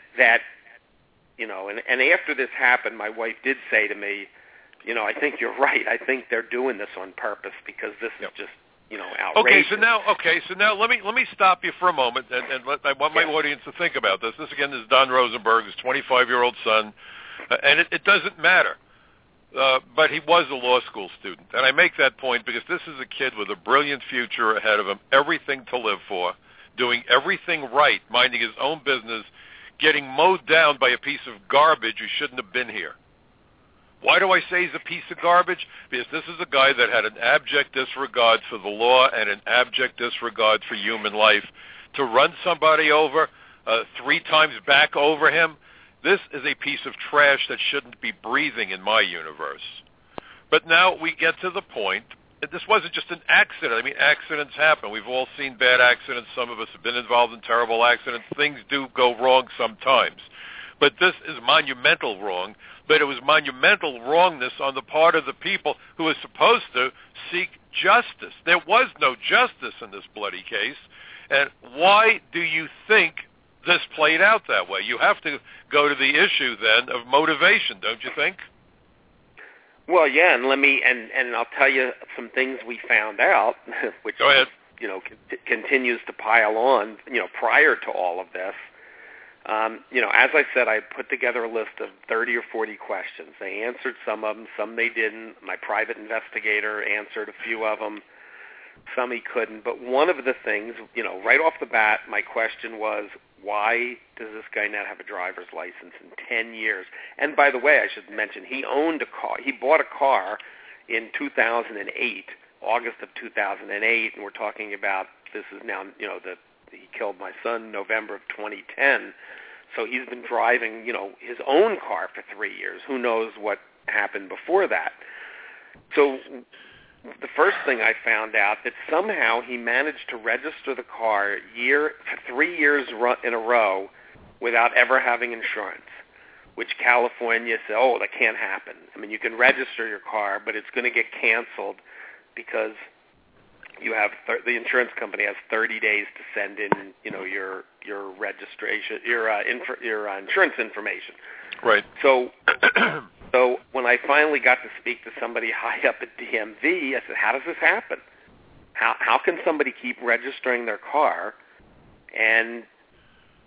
after this happened, my wife did say to me, I think you're right. I think they're doing this on purpose because this is just, outrageous. Okay, so now let me stop you for a moment, and I want my audience to think about this. This again is Don Rosenberg's 25-year-old son, and it doesn't matter. But he was a law school student, and I make that point because this is a kid with a brilliant future ahead of him, everything to live for, doing everything right, minding his own business, getting mowed down by a piece of garbage who shouldn't have been here. Why do I say he's a piece of garbage? Because this is a guy that had an abject disregard for the law and an abject disregard for human life. To run somebody over 3 times back over him, this is a piece of trash that shouldn't be breathing in my universe. But now we get to the point that this wasn't just an accident. I mean, accidents happen. We've all seen bad accidents. Some of us have been involved in terrible accidents. Things do go wrong sometimes. But this is monumental wrong, but it was monumental wrongness on the part of the people who were supposed to seek justice. There was no justice in this bloody case. And why do you think this played out that way? You have to go to the issue then of motivation, don't you think? Well, yeah, and I'll tell you some things we found out, which go ahead. Continues to pile on, prior to all of this. As I said, I put together a list of 30 or 40 questions. They answered some of them, some they didn't. My private investigator answered a few of them, some he couldn't. But one of the things, right off the bat, my question was, why does this guy not have a driver's license in 10 years? And by the way, I should mention, he owned a car. He bought a car in 2008, August of 2008, and we're talking about, this is now, he killed my son November of 2010. So he's been driving, his own car for 3 years. Who knows what happened before that? So the first thing I found out that somehow he managed to register the car for 3 years in a row without ever having insurance, which California said, oh, that can't happen. I mean, you can register your car, but it's going to get canceled because you have the insurance company has 30 days to send in, your registration, your insurance information. Right. So when I finally got to speak to somebody high up at DMV, I said, "How does this happen? How can somebody keep registering their car and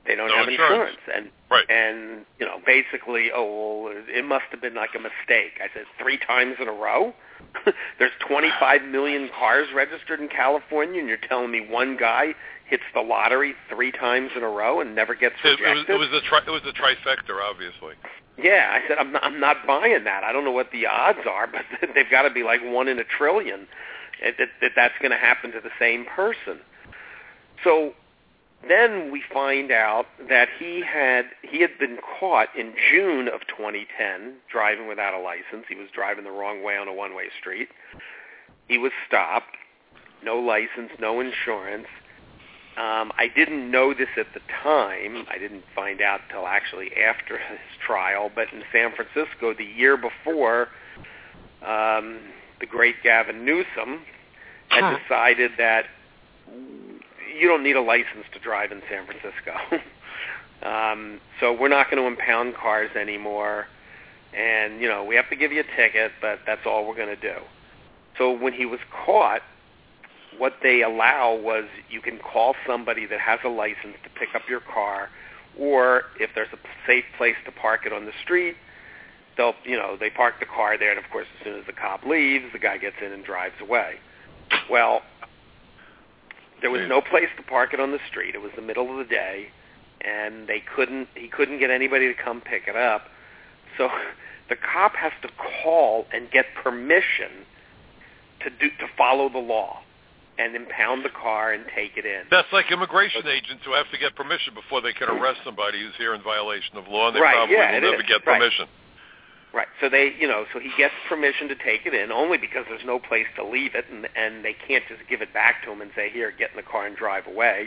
They don't have insurance. And right. And, basically, it must have been like a mistake. I said, 3 times in a row? There's 25 million cars registered in California, and you're telling me one guy hits the lottery 3 times in a row and never gets rejected? It was the trifecta, obviously. Yeah, I said, I'm not buying that. I don't know what the odds are, but they've got to be like 1 in a trillion that's going to happen to the same person. So then we find out that he had been caught in June of 2010 driving without a license. He was driving the wrong way on a one-way street. He was stopped, no license, no insurance. I didn't know this at the time. I didn't find out till actually after his trial. But in San Francisco, the year before, the great Gavin Newsom had decided that you don't need a license to drive in San Francisco. So we're not going to impound cars anymore. And, we have to give you a ticket, but that's all we're going to do. So when he was caught, what they allow was you can call somebody that has a license to pick up your car, or if there's a safe place to park it on the street, they park the car there, and of course as soon as the cop leaves, the guy gets in and drives away. Well, there was no place to park it on the street. It was the middle of the day, and he couldn't get anybody to come pick it up. So the cop has to call and get permission to follow the law and impound the car and take it in. That's like immigration agents who have to get permission before they can arrest somebody who's here in violation of law, and they probably will never get permission. Right. So so he gets permission to take it in only because there's no place to leave it, and they can't just give it back to him and say, "Here, get in the car and drive away."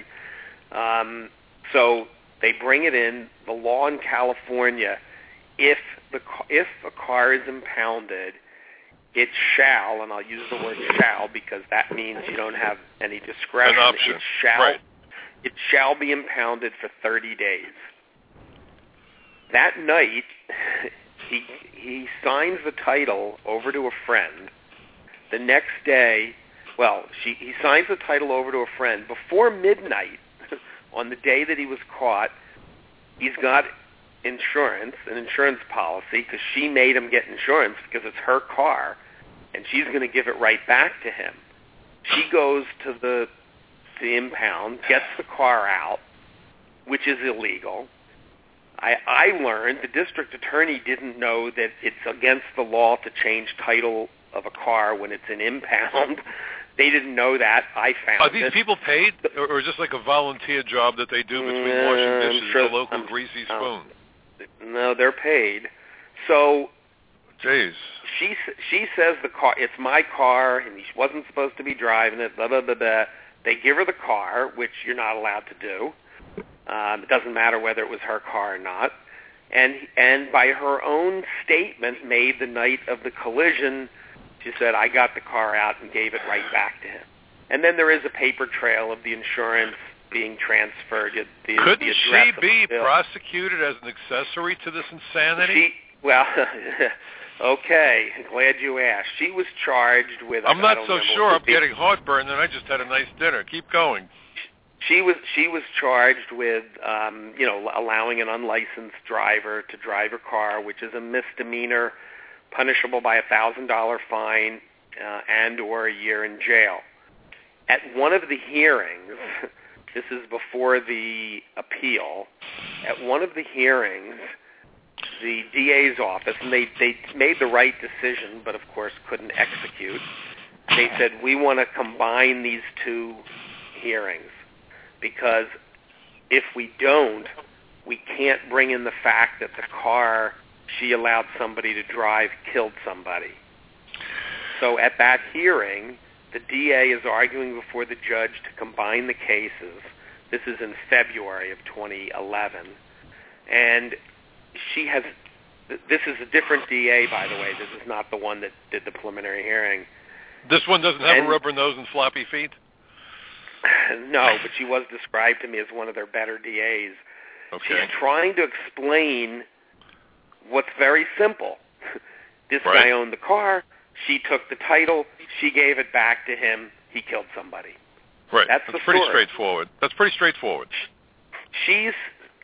So they bring it in. The law in California, if a car is impounded, it shall, and I'll use the word shall because that means you don't have any discretion. An option. It shall be impounded for 30 days. That night, he signs the title over to a friend. The next day, he signs the title over to a friend. Before midnight, on the day that he was caught, he's got an insurance policy, because she made him get insurance because it's her car, and she's going to give it right back to him. She goes to the impound, gets the car out, which is illegal. I learned the district attorney didn't know that it's against the law to change title of a car when it's an impound. They didn't know that. I found Are these people paid, or just like a volunteer job that they do between washing dishes at the local greasy spoon? No, they're paid. So, jeez. She says the car, it's my car, and he wasn't supposed to be driving it, blah, blah, blah, blah. They give her the car, which you're not allowed to do. It doesn't matter whether it was her car or not. And by her own statement made the night of the collision, she said, I got the car out and gave it right back to him. And then there is a paper trail of the insurance being transferred. Couldn't she be prosecuted as an accessory to this insanity? Okay, glad you asked. She was charged with... I'm not so sure. I'm getting heartburn, and I just had a nice dinner. Keep going. She was charged with, allowing an unlicensed driver to drive her car, which is a misdemeanor, punishable by a $1,000 fine and or a year in jail. At one of the hearings, this is before the appeal, at one of the hearings, the DA's office, and they made the right decision, but of course couldn't execute. They said, we want to combine these two hearings, because if we don't, we can't bring in the fact that the car she allowed somebody to drive killed somebody. So at that hearing, the DA is arguing before the judge to combine the cases. This is in February of 2011. And this is a different DA, by the way. This is not the one that did the preliminary hearing. This one doesn't have a rubber nose and floppy feet? No, but she was described to me as one of their better DAs. Okay. She's trying to explain what's very simple. This guy owned the car. She took the title. She gave it back to him. He killed somebody. Right. That's pretty story. straightforward. That's pretty straightforward. She's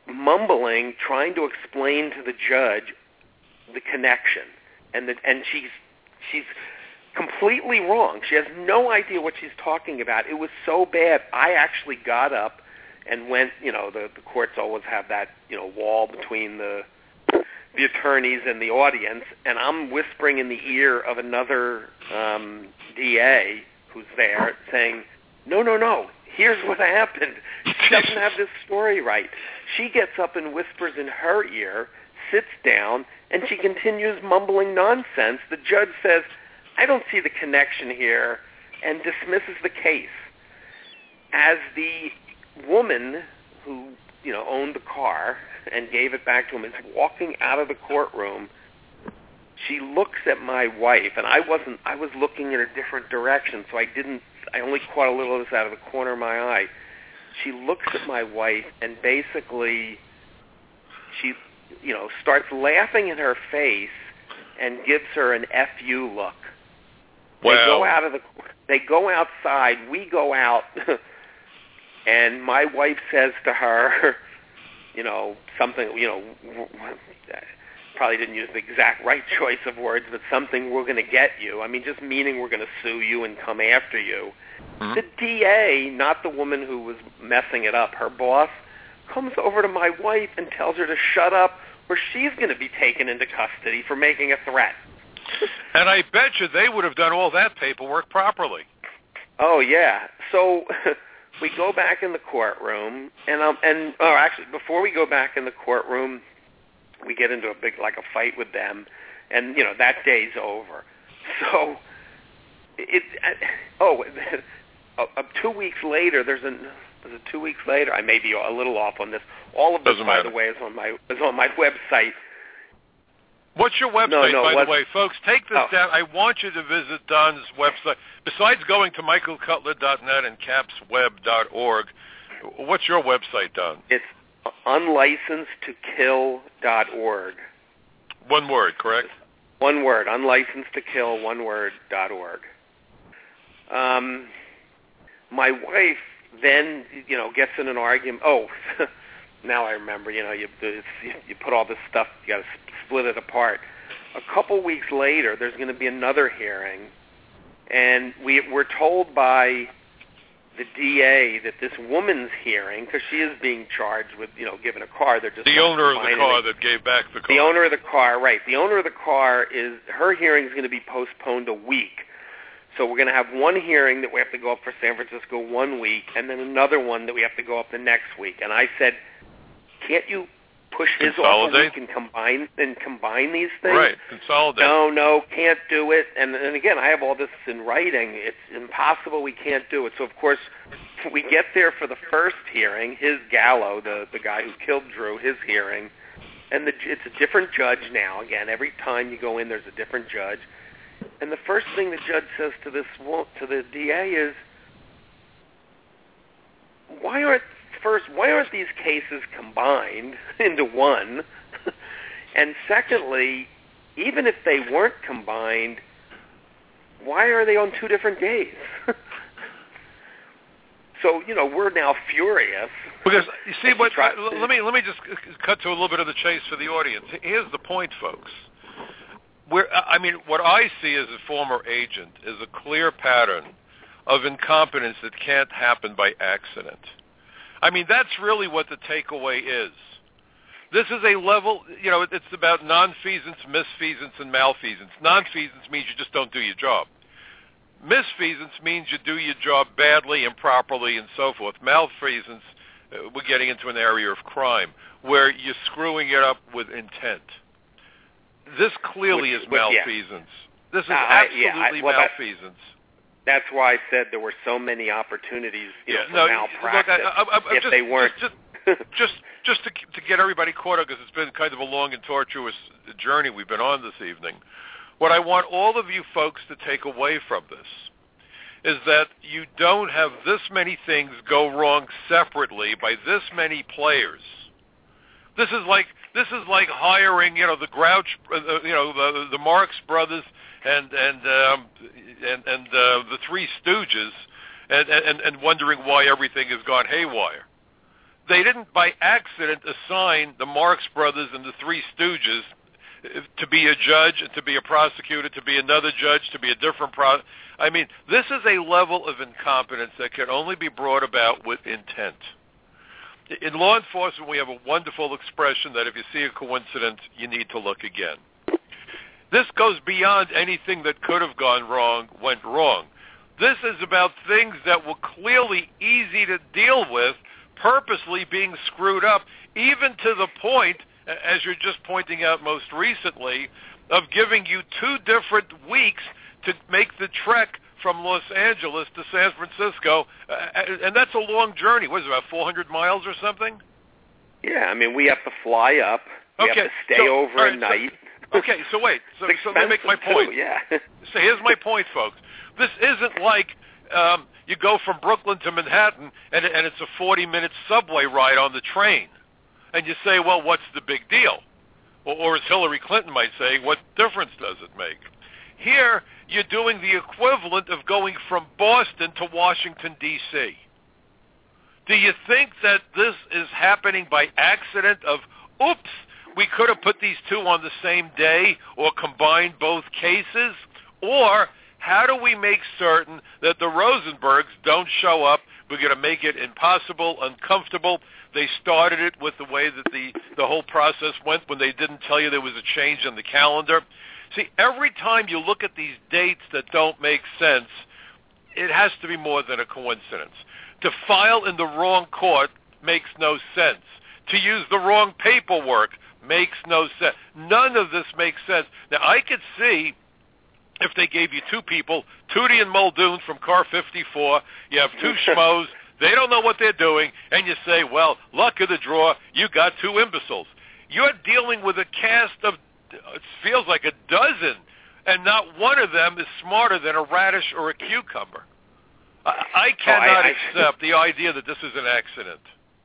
mumbling, trying to explain to the judge the connection, and she's completely wrong. She has no idea what she's talking about. It was so bad. I actually got up and went. The courts always have that wall between the attorneys and the audience, and I'm whispering in the ear of another DA who's there, saying, "No. Here's what happened. She doesn't have this story right." She gets up and whispers in her ear, sits down, and she continues mumbling nonsense. The judge says, "I don't see the connection here," and dismisses the case. As the woman who, owned the car and gave it back to him is walking out of the courtroom, she looks at my wife, and I was looking in a different direction, so I only caught a little of this out of the corner of my eye. She looks at my wife, and basically she, starts laughing in her face and gives her an F-you look. Wow. They go outside, we go out, and my wife says to her, something, probably didn't use the exact right choice of words, but something, "We're going to get you." I mean, just meaning we're going to sue you and come after you. Mm-hmm. The DA, not the woman who was messing it up, her boss, comes over to my wife and tells her to shut up or she's going to be taken into custody for making a threat. And I bet you they would have done all that paperwork properly. Oh, yeah. So we go back in the courtroom, actually, before we go back in the courtroom, we get into a fight with them, and, that day's over. So, 2 weeks later, was it 2 weeks later? I may be a little off on this. All of this, by the way, is on my website. What's your website, by the way? Folks, take this down. I want you to visit Don's website. Besides going to michaelcutler.net and capsweb.org, what's your website, Don? It's unlicenssedtokill.org. One word, correct? One word, unlicenssedtokill, one word.org. My wife then, gets in an argument. Oh, now I remember, you put all this stuff, you got to split it apart. A couple weeks later, there's going to be another hearing, and we're told by the DA that this woman's hearing, because she is being charged with, giving a car. They're just the owner of the car that gave back the car. The owner of the car, right. The owner of the car her hearing is going to be postponed a week. So we're going to have one hearing that we have to go up for San Francisco 1 week, and then another one that we have to go up the next week. And I said, can't you push his off a week and combine these things? Right, consolidate. No, can't do it. And again, I have all this in writing. It's impossible. We can't do it. So, of course, we get there for the first hearing, his Gallo, the guy who killed Drew, his hearing. And it's a different judge now. Again, every time you go in, there's a different judge. And the first thing the judge says to the DA is, why aren't these cases combined into one? And secondly, even if they weren't combined, why are they on 2 different days? So, we're now furious. Because, you see, let me just cut to a little bit of the chase for the audience. Here's the point, folks. What I see as a former agent is a clear pattern of incompetence that can't happen by accident. That's really what the takeaway is. This is a level, it's about nonfeasance, misfeasance, and malfeasance. Nonfeasance means you just don't do your job. Misfeasance means you do your job badly, improperly, and so forth. Malfeasance, we're getting into an area of crime, where you're screwing it up with intent. This clearly is malfeasance. This is absolutely malfeasance. That's why I said there were so many opportunities for malpractice. Look, they weren't. Just to get everybody caught up, because it's been kind of a long and tortuous journey we've been on this evening. What I want all of you folks to take away from this is that you don't have this many things go wrong separately by this many players. This is like hiring, the Grouch, the Marx Brothers and the Three Stooges, and wondering why everything has gone haywire. they didn't by accident assign the Marx Brothers and the Three Stooges to be a judge, to be a prosecutor, to be another judge, to be a different I mean, this is a level of incompetence that can only be brought about with intent. In law enforcement, we have a wonderful expression that if you see a coincidence, you need to look again. This goes beyond anything that could have gone wrong, went wrong. This is about things that were clearly easy to deal with, purposely being screwed up, even to the point, as you're just pointing out most recently, of giving you 2 different weeks to make the trek from Los Angeles to San Francisco, and that's a long journey. What is it, about 400 miles or something? Yeah, I mean, we have to fly up, we have to stay over a night. Okay, so wait, so let me make my point. Too, yeah. So here's my point, folks. This isn't like you go from Brooklyn to Manhattan and it's a 40-minute subway ride on the train. And you say, well, what's the big deal? Or as Hillary Clinton might say, what difference does it make? Here, you're doing the equivalent of going from Boston to Washington, D.C. Do you think that this is happening by accident of, oops, we could have put these 2 on the same day or combined both cases? Or how do we make certain that the Rosenbergs don't show up? We're going to make it impossible, uncomfortable. They started it with the way that the whole process went when they didn't tell you there was a change in the calendar. See, every time you look at these dates that don't make sense, it has to be more than a coincidence. To file in the wrong court makes no sense. To use the wrong paperwork makes no sense. None of this makes sense. Now, I could see if they gave you 2 people, Tootie and Muldoon from Car 54, you have 2 schmoes, they don't know what they're doing, and you say, well, luck of the draw, you got 2 imbeciles. You're dealing with a cast of, it feels like a dozen, and not one of them is smarter than a radish or a cucumber. I cannot accept the idea that this is an accident.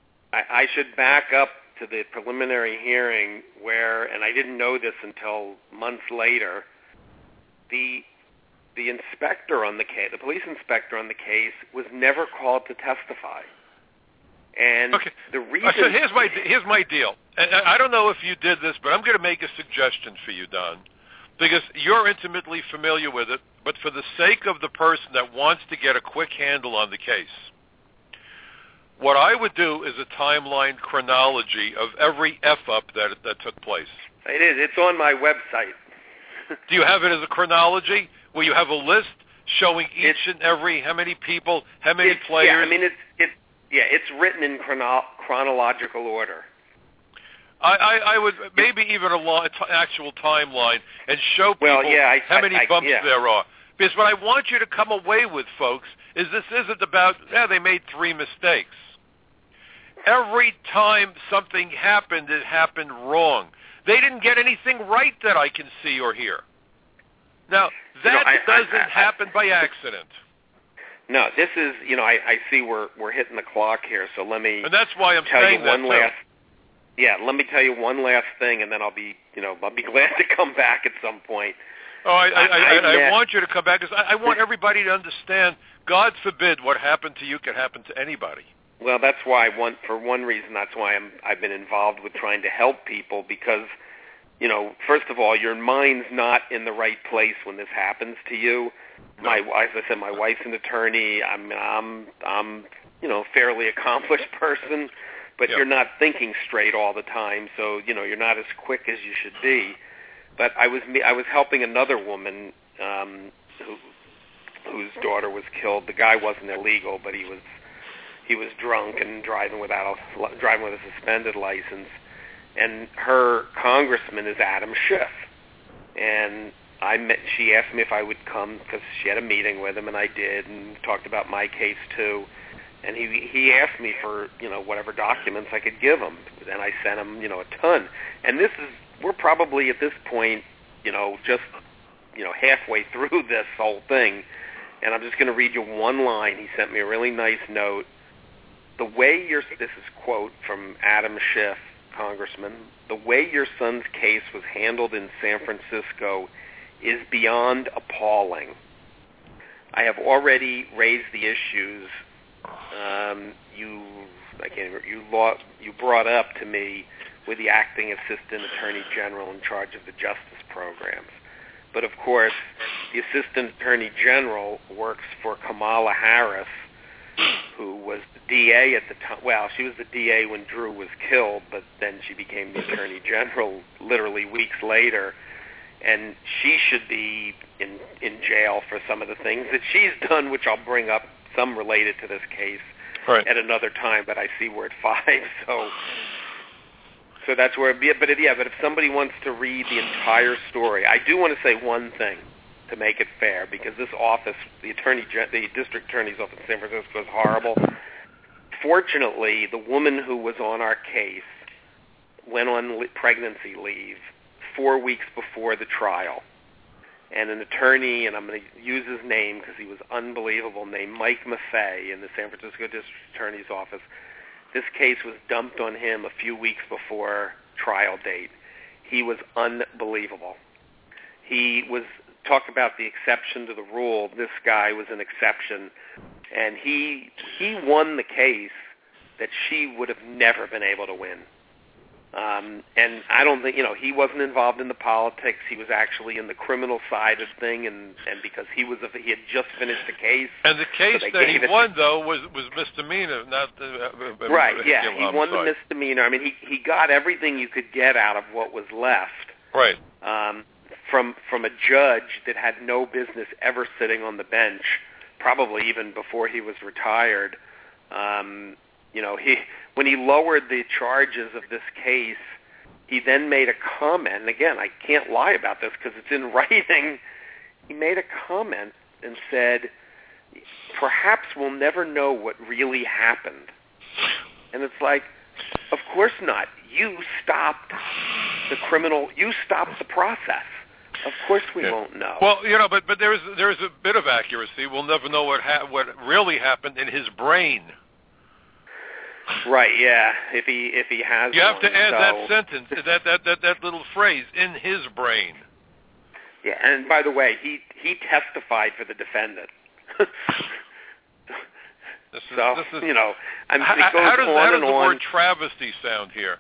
I should back up to the preliminary hearing where, and I didn't know this until months later, the inspector on the case, the police inspector on the case, was never called to testify. And okay. The reason... So here's my deal. And I don't know if you did this, but I'm going to make a suggestion for you, Don, because you're intimately familiar with it, but for the sake of the person that wants to get a quick handle on the case, what I would do is a timeline chronology of every F-up that took place. It is. It's on my website. Do you have it as a chronology where you have a list showing each and every, how many people, how many players? Yeah, I mean, it's written in chronological order. I would maybe even actual timeline and show people how many bumps there are. Because what I want you to come away with, folks, is this isn't about, they made 3 mistakes. Every time something happened, it happened wrong. They didn't get anything right that I can see or hear. Now, that doesn't happen by accident. No, this is, I see we're hitting the clock here, so let me... And that's why I'm saying that, Yeah, let me tell you one last thing, and then I'll be glad to come back at some point. Oh, I want you to come back, because I want everybody to understand, God forbid what happened to you could happen to anybody. Well, that's why, for one reason, that's why I've been involved with trying to help people, because, first of all, your mind's not in the right place when this happens to you. No. As I said, my wife's an attorney. I'm fairly accomplished person, but you're not thinking straight all the time, so, you're not as quick as you should be. But I was helping another woman whose daughter was killed. The guy wasn't illegal, but he was drunk and driving with a suspended license. And her congressman is Adam Schiff. And she asked me if I would come because she had a meeting with him, and I did, and talked about my case too. And he asked me for, whatever documents I could give him, and I sent him, a ton. And we're probably at this point, just, halfway through this whole thing. And I'm just going to read you one line. He sent me a really nice note. This is quote from Adam Schiff, Congressman, the way your son's case was handled in San Francisco is beyond appalling. I have already raised the issues. I can't you brought up to me with the acting assistant attorney general in charge of the justice programs. But of course, the assistant attorney general works for Kamala Harris, who was the DA at the time. Well, she was the DA when Drew was killed, but then she became the attorney general literally weeks later. And she should be in jail for some of the things that she's done, which I'll bring up, some related to this case, right, at another time. But I see we're at 5, so that's where it'd be. But if somebody wants to read the entire story, I do want to say one thing to make it fair, because this office, the district attorney's office in San Francisco, is horrible. Fortunately, the woman who was on our case went on pregnancy leave 4 weeks before the trial. And an attorney, and I'm going to use his name because he was unbelievable, named Mike Maffei in the San Francisco District Attorney's Office. This case was dumped on him a few weeks before trial date. He was unbelievable. He was, talk about the exception to the rule, this guy was an exception. And he won the case that she would have never been able to win. And I don't think, he wasn't involved in the politics. He was actually in the criminal side of thing, and because he had just finished the case. And the case so that he won, though, was misdemeanor, not right. Yeah, he won the misdemeanor. I mean, he got everything you could get out of what was left. Right. From a judge that had no business ever sitting on the bench, probably even before he was retired. When he lowered the charges of this case, he then made a comment. And again, I can't lie about this because it's in writing. He made a comment and said, perhaps we'll never know what really happened. And it's like, of course not. You stopped the process. Of course we won't know. Well, but there's a bit of accuracy. We'll never know what really happened in his brain. Right, yeah. If he has, you have to add that sentence, that little phrase, in his brain. Yeah, and by the way, he testified for the defendant. This is, how does the word travesty sound here?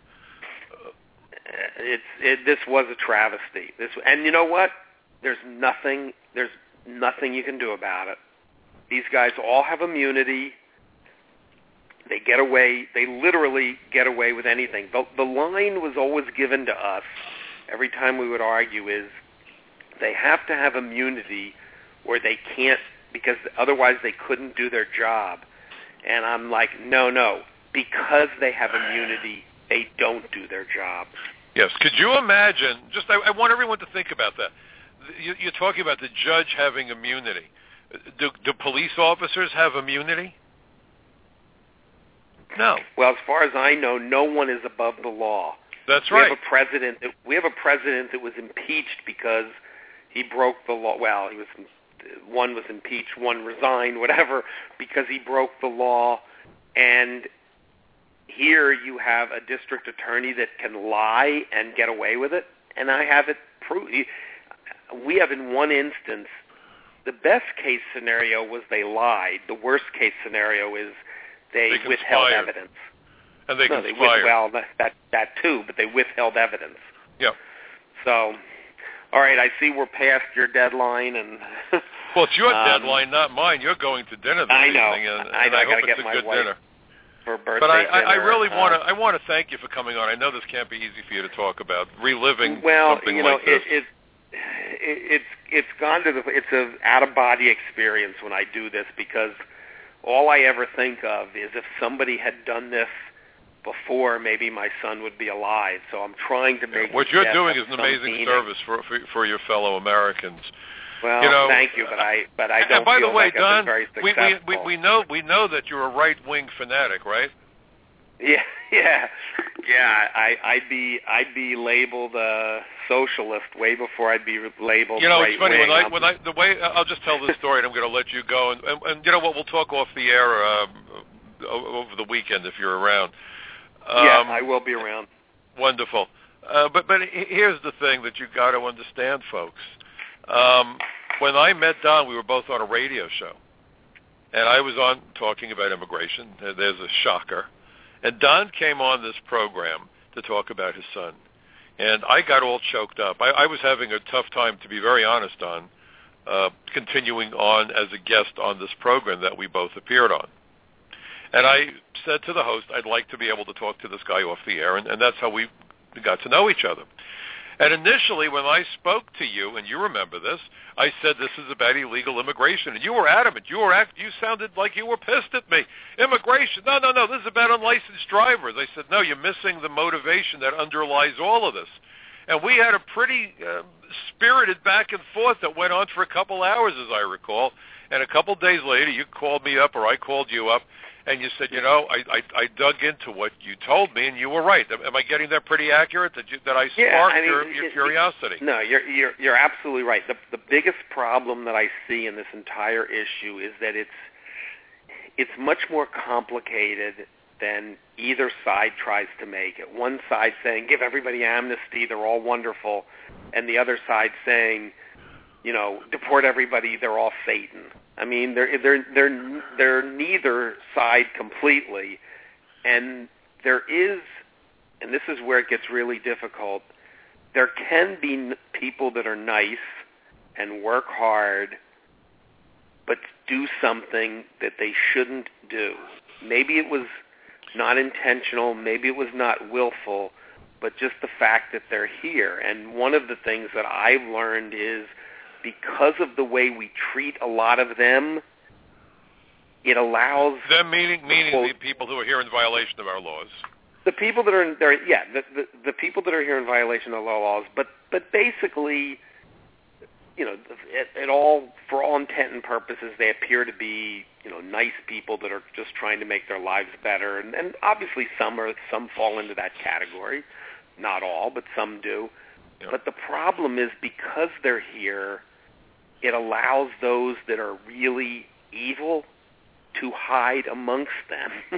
This was a travesty. And you know what? There's nothing you can do about it. These guys all have immunity. They get away. They literally get away with anything. The line was always given to us every time we would argue is they have to have immunity or they can't, because otherwise they couldn't do their job. And I'm like, no. Because they have immunity, they don't do their job. Yes. Could you imagine, I want everyone to think about that. You're talking about the judge having immunity. Do police officers have immunity? No. Well, as far as I know, no one is above the law. That's right. We have a president that was impeached because he broke the law. Well, one was impeached, one resigned, whatever, because he broke the law. And here you have a district attorney that can lie and get away with it, and I have it proved. We have in one instance, the best case scenario was they lied. The worst case scenario is they withheld evidence. And they conspired. That too, but they withheld evidence. Yeah. So, all right, I see we're past your deadline. And well, it's your deadline, not mine. You're going to dinner this evening. I know. I hope it's a good dinner. For birthday but I dinner. really want to thank you for coming on. I know this can't be easy for you to talk about reliving something like this. It's gone to it's an out of body experience when I do this, because all I ever think of is if somebody had done this before, maybe my son would be alive. So I'm trying to make what you're doing is an amazing service for your fellow Americans. Well, thank you, but I don't. And by the way, Don, very successful. we know that you're a right-wing fanatic, right? Yeah. I'd be labeled a socialist way before I'd be labeled. It's funny I'll just tell this story, and I'm going to let you go. And you know what? We'll talk off the air over the weekend if you're around. Yeah, I will be around. Wonderful. But here's the thing that you got to understand, folks. When I met Don, we were both on a radio show, and I was on talking about immigration. There's a shocker. And Don came on this program to talk about his son. And I got all choked up. I was having a tough time, to be very honest, Don, continuing on as a guest on this program that we both appeared on. And I said to the host, I'd like to be able to talk to this guy off the air, and that's how we got to know each other. And initially, when I spoke to you, and you remember this, I said this is about illegal immigration, and you were adamant. You sounded like you were pissed at me. Immigration? No, this is about unlicensed drivers. I said, no, you're missing the motivation that underlies all of this. And we had a pretty spirited back and forth that went on for a couple hours, as I recall. And a couple days later, you called me up, or I called you up, and you said, I dug into what you told me, and you were right. Am I getting that pretty accurate? That I sparked your curiosity? No, you're absolutely right. The biggest problem that I see in this entire issue is that it's much more complicated than either side tries to make it. One side saying, give everybody amnesty, they're all wonderful, and the other side saying, deport everybody, they're all Satan. I mean, they're neither side completely, and there is, and this is where it gets really difficult, there can be people that are nice and work hard, but do something that they shouldn't do. Maybe it was not intentional, maybe it was not willful, but just the fact that they're here. And one of the things that I've learned is, because of the way we treat a lot of them, it allows them, meaning the people who are here in violation of our laws. The people that are the people that are here in violation of our laws, but basically, at all, for all intent and purposes, they appear to be nice people that are just trying to make their lives better, and obviously some fall into that category, not all, but some do. Yeah. But the problem is, because they're here, it allows those that are really evil to hide amongst them.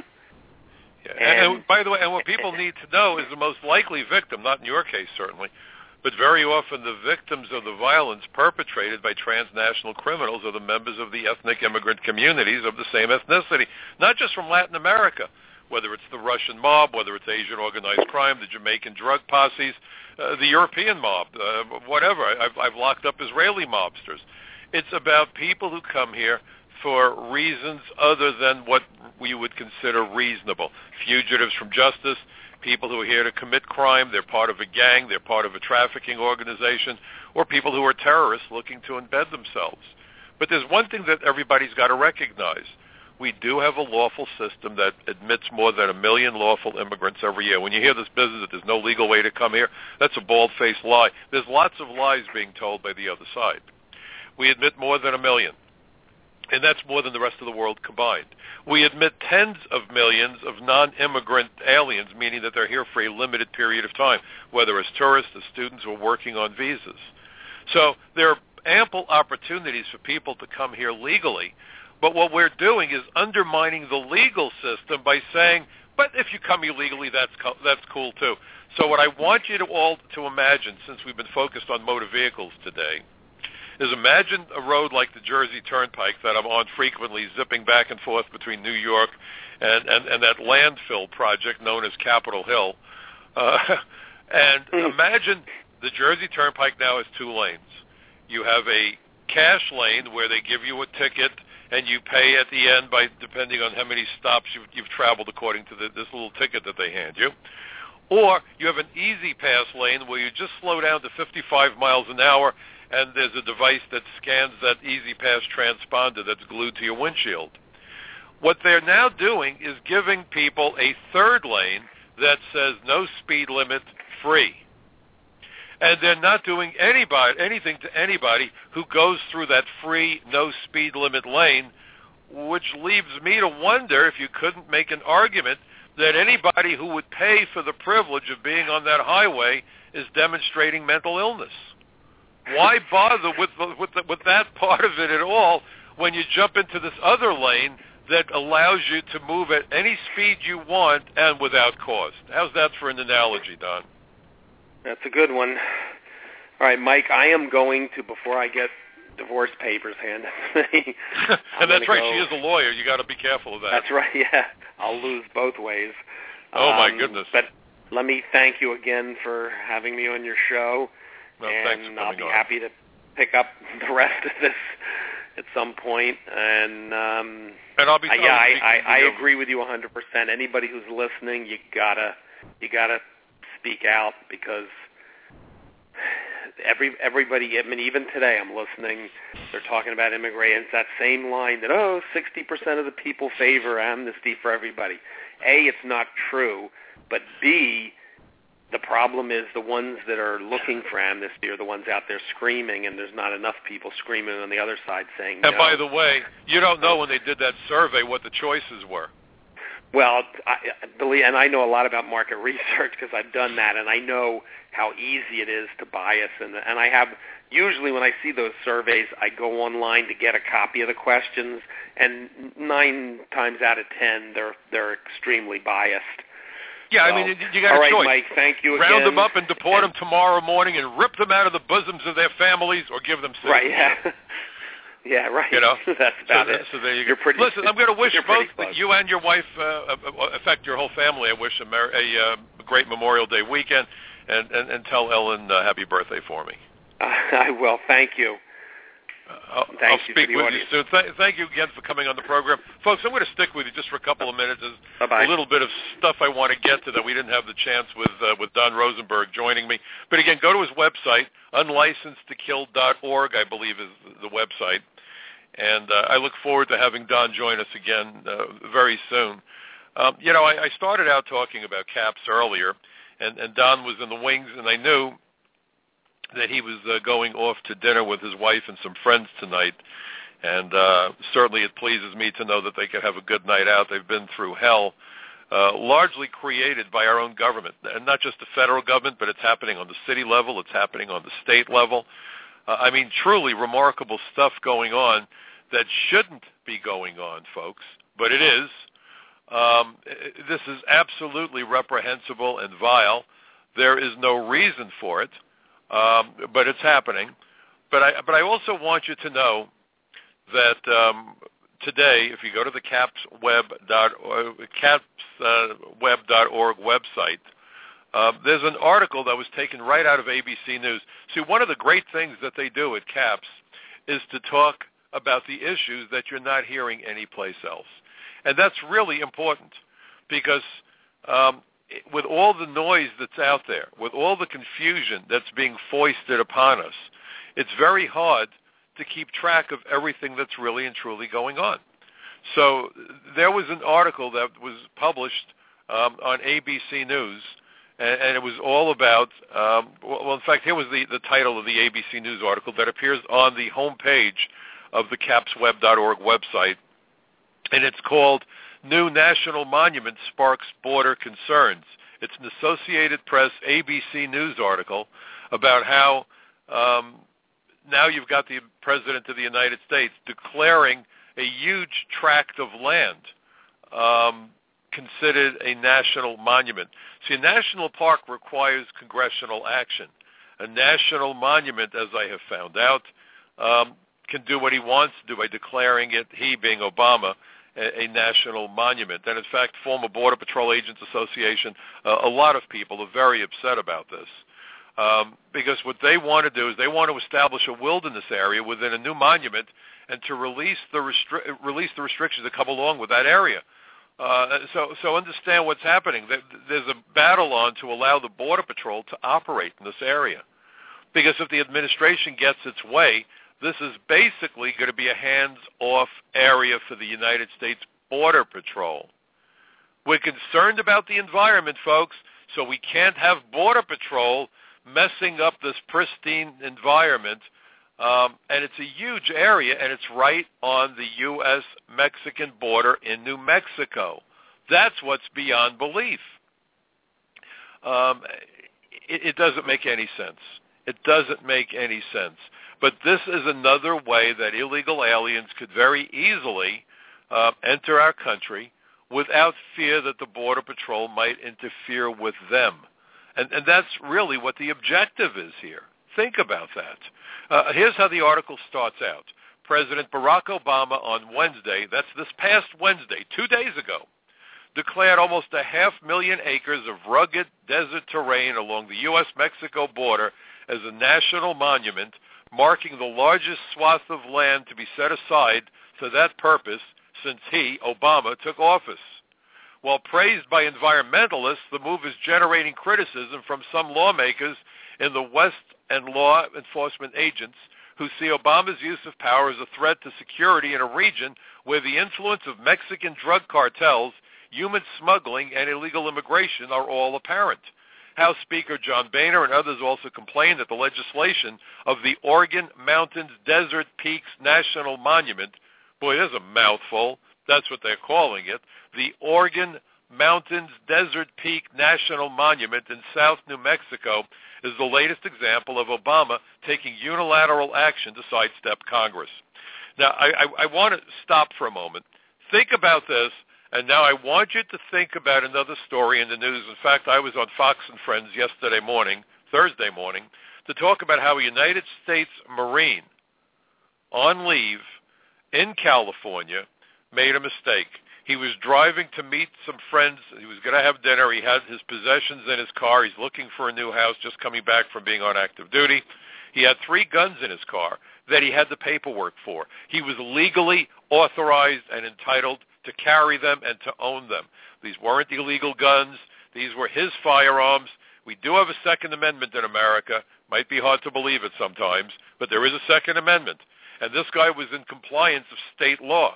And by the way, and what people need to know is the most likely victim, not in your case certainly, but very often the victims of the violence perpetrated by transnational criminals are the members of the ethnic immigrant communities of the same ethnicity, not just from Latin America, whether it's the Russian mob, whether it's Asian organized crime, the Jamaican drug posses, the European mob, whatever. I've locked up Israeli mobsters. It's about people who come here for reasons other than what we would consider reasonable. Fugitives from justice, people who are here to commit crime, they're part of a gang, they're part of a trafficking organization, or people who are terrorists looking to embed themselves. But there's one thing that everybody's got to recognize. We do have a lawful system that admits more than 1 million lawful immigrants every year. When you hear this business that there's no legal way to come here, that's a bald-faced lie. There's lots of lies being told by the other side. We admit more than 1 million, and that's more than the rest of the world combined. We admit tens of millions of non-immigrant aliens, meaning that they're here for a limited period of time, whether as tourists, as students, or working on visas. So there are ample opportunities for people to come here legally. But what we're doing is undermining the legal system by saying, but if you come illegally, that's cool too. So what I want you to all to imagine, since we've been focused on motor vehicles today, is imagine a road like the Jersey Turnpike that I'm on frequently, zipping back and forth between New York and that landfill project known as Capitol Hill. And imagine the Jersey Turnpike now has 2 lanes. You have a cash lane where they give you a ticket, and you pay at the end by depending on how many stops you've traveled according to this little ticket that they hand you. Or you have an easy pass lane where you just slow down to 55 miles an hour, and there's a device that scans that easy pass transponder that's glued to your windshield. What they're now doing is giving people a 3rd lane that says no speed limit, free. And they're not doing anything to anybody who goes through that free, no speed limit lane, which leaves me to wonder if you couldn't make an argument that anybody who would pay for the privilege of being on that highway is demonstrating mental illness. Why bother with that part of it at all when you jump into this other lane that allows you to move at any speed you want and without cost? How's that for an analogy, Don? That's a good one. All right, Mike, I am going to, before I get divorce papers handed to me. And that's right, she is a lawyer. You got to be careful of that. That's right, yeah. I'll lose both ways. Oh, my goodness. But let me thank you again for having me on your show. Well, and I'll be happy to pick up the rest of this at some point. And I'll be I agree with you 100%. Anybody who's listening, you gotta speak out, because everybody, I mean, even today I'm listening, they're talking about immigration. That same line that 60% of the people favor amnesty for everybody. A, it's not true, but B, the problem is the ones that are looking for amnesty are the ones out there screaming, and there's not enough people screaming on the other side saying no. And by the way, you don't know when they did that survey what the choices were. Well, and I know a lot about market research because I've done that, and I know how easy it is to bias. And I have, usually when I see those surveys, I go online to get a copy of the questions, and 9 times out of 10, they're extremely biased. Yeah, I mean, you got a choice. All right, Mike, thank you again. Round them up and deport them tomorrow morning and rip them out of the bosoms of their families, or give them citizenship. Right, yeah. Yeah, right. You know? That's about it. So there you go. Listen, I'm going to wish both you and your wife, affect your whole family, I wish a great Memorial Day weekend, and tell Ellen happy birthday for me. I will. Thank you. I'll speak with you soon. Thank you again for coming on the program. Folks, I'm going to stick with you just for a couple of minutes. There's a little bit of stuff I want to get to that we didn't have the chance with Don Rosenberg joining me. But again, go to his website, unlicensed2kill.org, I believe is the website. And I look forward to having Don join us again very soon. I started out talking about CAPS earlier, and Don was in the wings, and I knew that he was going off to dinner with his wife and some friends tonight. And certainly it pleases me to know that they can have a good night out. They've been through hell, largely created by our own government. And not just the federal government, but it's happening on the city level. It's happening on the state level. I mean, truly remarkable stuff going on that shouldn't be going on, folks, but it is. This is absolutely reprehensible and vile. There is no reason for it, but it's happening. But I also want you to know that today, if you go to the capsweb.org website, there's an article that was taken right out of ABC News. See, one of the great things that they do at CAPS is to talk about the issues that you're not hearing anyplace else. And that's really important because with all the noise that's out there, with all the confusion that's being foisted upon us, it's very hard to keep track of everything that's really and truly going on. So there was an article that was published on ABC News, and it was all about, in fact, here was the title of the ABC News article that appears on the homepage of the capsweb.org website, and it's called New National Monument Sparks Border Concerns. It's an Associated Press ABC News article about how now you've got the President of the United States declaring a huge tract of land considered a national monument. See, a national park requires congressional action. A national monument, as I have found out, can do what he wants to do by declaring it, he being Obama, a national monument. And in fact, former Border Patrol Agents Association, a lot of people are very upset about this. Because what they want to do is they want to establish a wilderness area within a new monument and to release the restrictions that come along with that area. So understand what's happening. There's a battle on to allow the Border Patrol to operate in this area. Because if the administration gets its way, this is basically going to be a hands-off area for the United States Border Patrol. We're concerned about the environment, folks, so we can't have Border Patrol messing up this pristine environment. And it's a huge area, and it's right on the U.S.-Mexican border in New Mexico. That's what's beyond belief. It doesn't make any sense. It doesn't make any sense. But this is another way that illegal aliens could very easily enter our country without fear that the Border Patrol might interfere with them. And that's really what the objective is here. Think about that. Here's how the article starts out. President Barack Obama on Wednesday, that's this past Wednesday, 2 days ago, declared almost 500,000 acres of rugged desert terrain along the U.S.-Mexico border as a national monument, marking the largest swath of land to be set aside for that purpose since he, Obama, took office. While praised by environmentalists, the move is generating criticism from some lawmakers in the West and law enforcement agents who see Obama's use of power as a threat to security in a region where the influence of Mexican drug cartels, human smuggling, and illegal immigration are all apparent. House Speaker John Boehner and others also complained that the legislation of the Organ Mountains Desert Peaks National Monument, boy, there's a mouthful, that's what they're calling it, the Organ Mountains Desert Peak National Monument in South New Mexico is the latest example of Obama taking unilateral action to sidestep Congress. Now, I want to stop for a moment. Think about this, and now I want you to think about another story in the news. In fact, I was on Fox and Friends Thursday morning, to talk about how a United States Marine on leave in California made a mistake. He was driving to meet some friends. He was going to have dinner. He had his possessions in his car. He's looking for a new house, just coming back from being on active duty. He had 3 guns in his car that he had the paperwork for. He was legally authorized and entitled to carry them and to own them. These weren't illegal guns. These were his firearms. We do have a Second Amendment in America. Might be hard to believe it sometimes, but there is a Second Amendment. And this guy was in compliance of state law.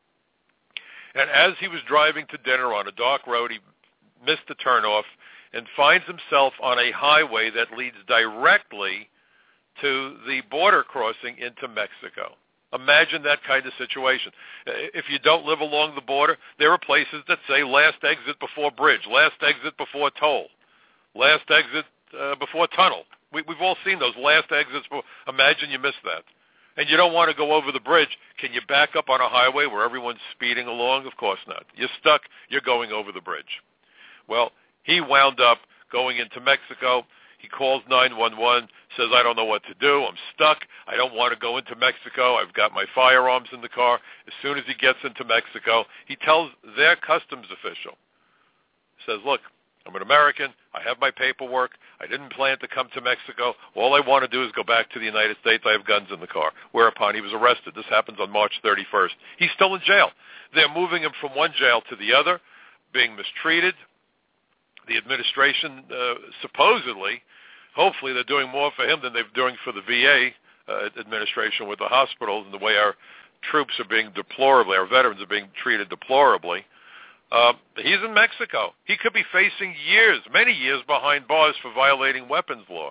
And as he was driving to dinner on a dark road, he missed the turnoff and finds himself on a highway that leads directly to the border crossing into Mexico. Imagine that kind of situation. If you don't live along the border, there are places that say last exit before bridge, last exit before toll, last exit before tunnel. We've all seen those last exits. Imagine you missed that. And you don't want to go over the bridge. Can you back up on a highway where everyone's speeding along? Of course not. You're stuck. You're going over the bridge. Well, he wound up going into Mexico. He calls 911, says, I don't know what to do. I'm stuck. I don't want to go into Mexico. I've got my firearms in the car. As soon as he gets into Mexico, he tells their customs official, says, look, I'm an American. I have my paperwork. I didn't plan to come to Mexico. All I want to do is go back to the United States. I have guns in the car. Whereupon he was arrested. This happens on March 31st. He's still in jail. They're moving him from one jail to the other, being mistreated. The administration supposedly, hopefully they're doing more for him than they're doing for the VA administration with the hospitals and the way our troops are being deplorably, our veterans are being treated deplorably. He's in Mexico. He could be facing years, many years behind bars for violating weapons law.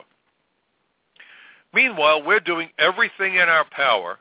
Meanwhile, we're doing everything in our power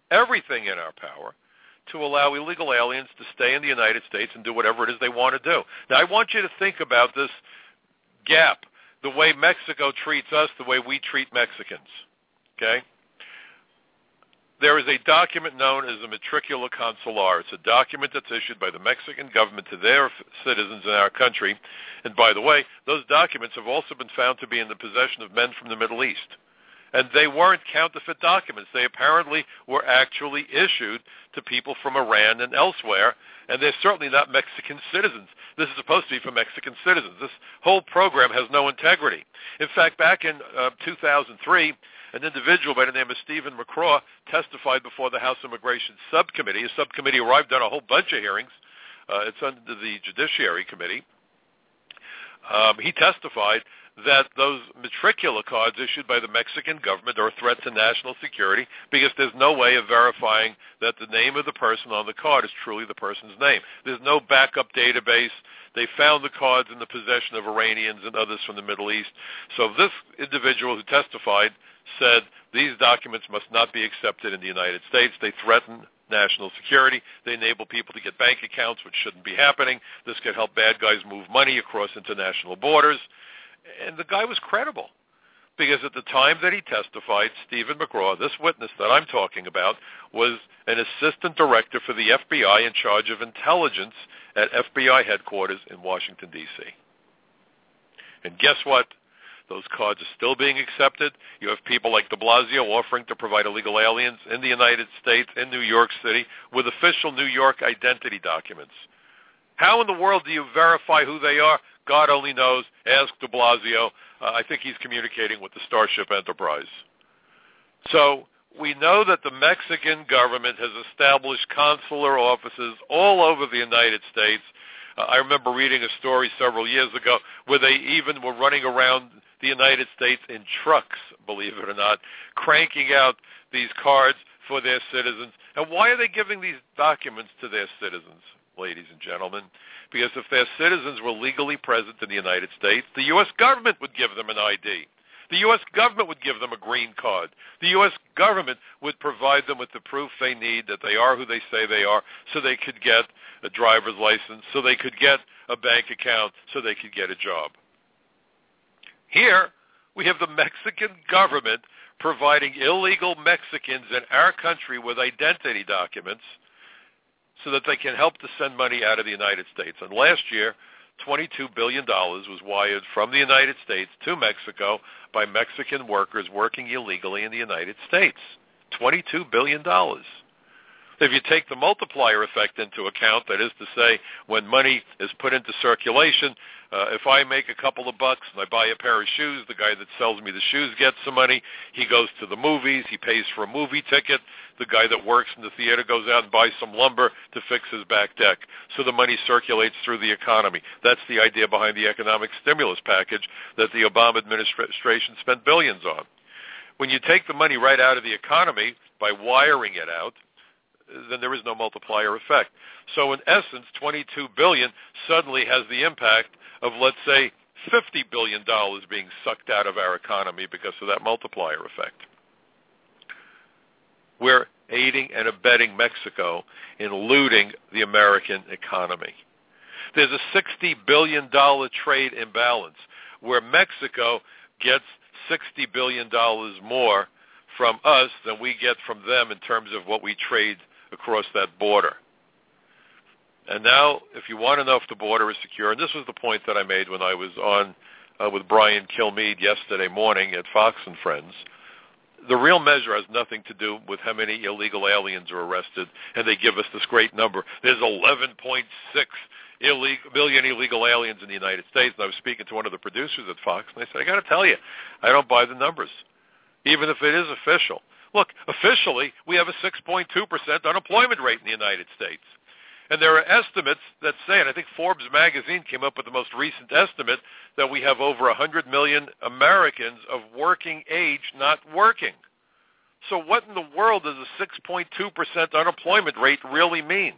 to allow illegal aliens to stay in the United States and do whatever it is they want to do. Now, I want you to think about this gap, the way Mexico treats us, the way we treat Mexicans, okay? There is a document known as a matricula consular. It's a document that's issued by the Mexican government to their citizens in our country. And by the way, those documents have also been found to be in the possession of men from the Middle East. And they weren't counterfeit documents. They apparently were actually issued to people from Iran and elsewhere, and they're certainly not Mexican citizens. This is supposed to be for Mexican citizens. This whole program has no integrity. In fact, back in 2003, an individual by the name of Stephen McCraw testified before the House Immigration Subcommittee. A subcommittee arrived on a whole bunch of hearings. It's under the Judiciary Committee. He testified that those matricula cards issued by the Mexican government are a threat to national security because there's no way of verifying that the name of the person on the card is truly the person's name. There's no backup database. They found the cards in the possession of Iranians and others from the Middle East. So this individual who testified said these documents must not be accepted in the United States. They threaten national security. They enable people to get bank accounts, which shouldn't be happening. This could help bad guys move money across international borders. And the guy was credible because at the time that he testified, Stephen McCraw, this witness that I'm talking about, was an assistant director for the FBI in charge of intelligence at FBI headquarters in Washington, D.C. And guess what? Those cards are still being accepted. You have people like de Blasio offering to provide illegal aliens in the United States, in New York City, with official New York identity documents. How in the world do you verify who they are? God only knows. Ask de Blasio. I think he's communicating with the Starship Enterprise. So we know that the Mexican government has established consular offices all over the United States. I remember reading a story several years ago where they even were running around the United States in trucks, believe it or not, cranking out these cards for their citizens. And why are they giving these documents to their citizens, ladies and gentlemen? Because if their citizens were legally present in the United States, the U.S. government would give them an ID. The U.S. government would give them a green card. The U.S. government would provide them with the proof they need that they are who they say they are, so they could get a driver's license, so they could get a bank account, so they could get a job. Here, we have the Mexican government providing illegal Mexicans in our country with identity documents so that they can help to send money out of the United States. And last year, $22 billion was wired from the United States to Mexico by Mexican workers working illegally in the United States. $22 billion. If you take the multiplier effect into account, that is to say, when money is put into circulation, if I make a couple of bucks and I buy a pair of shoes, the guy that sells me the shoes gets some money. He goes to the movies. He pays for a movie ticket. The guy that works in the theater goes out and buys some lumber to fix his back deck. So the money circulates through the economy. That's the idea behind the economic stimulus package that the Obama administration spent billions on. When you take the money right out of the economy by wiring it out, then there is no multiplier effect. So in essence, $22 billion suddenly has the impact of, let's say, $50 billion being sucked out of our economy because of that multiplier effect. We're aiding and abetting Mexico in looting the American economy. There's a $60 billion trade imbalance where Mexico gets $60 billion more from us than we get from them in terms of what we trade across that border. And now, if you want to know if the border is secure, and this was the point that I made when I was on with Brian Kilmeade yesterday morning at Fox and Friends, the real measure has nothing to do with how many illegal aliens are arrested, and they give us this great number. There's 11.6 million illegal aliens in the United States, and I was speaking to one of the producers at Fox, and I said, I got to tell you, I don't buy the numbers, even if it is official. Look, officially, we have a 6.2% unemployment rate in the United States. And there are estimates that say, and I think Forbes magazine came up with the most recent estimate, that we have over 100 million Americans of working age not working. So what in the world does a 6.2% unemployment rate really mean?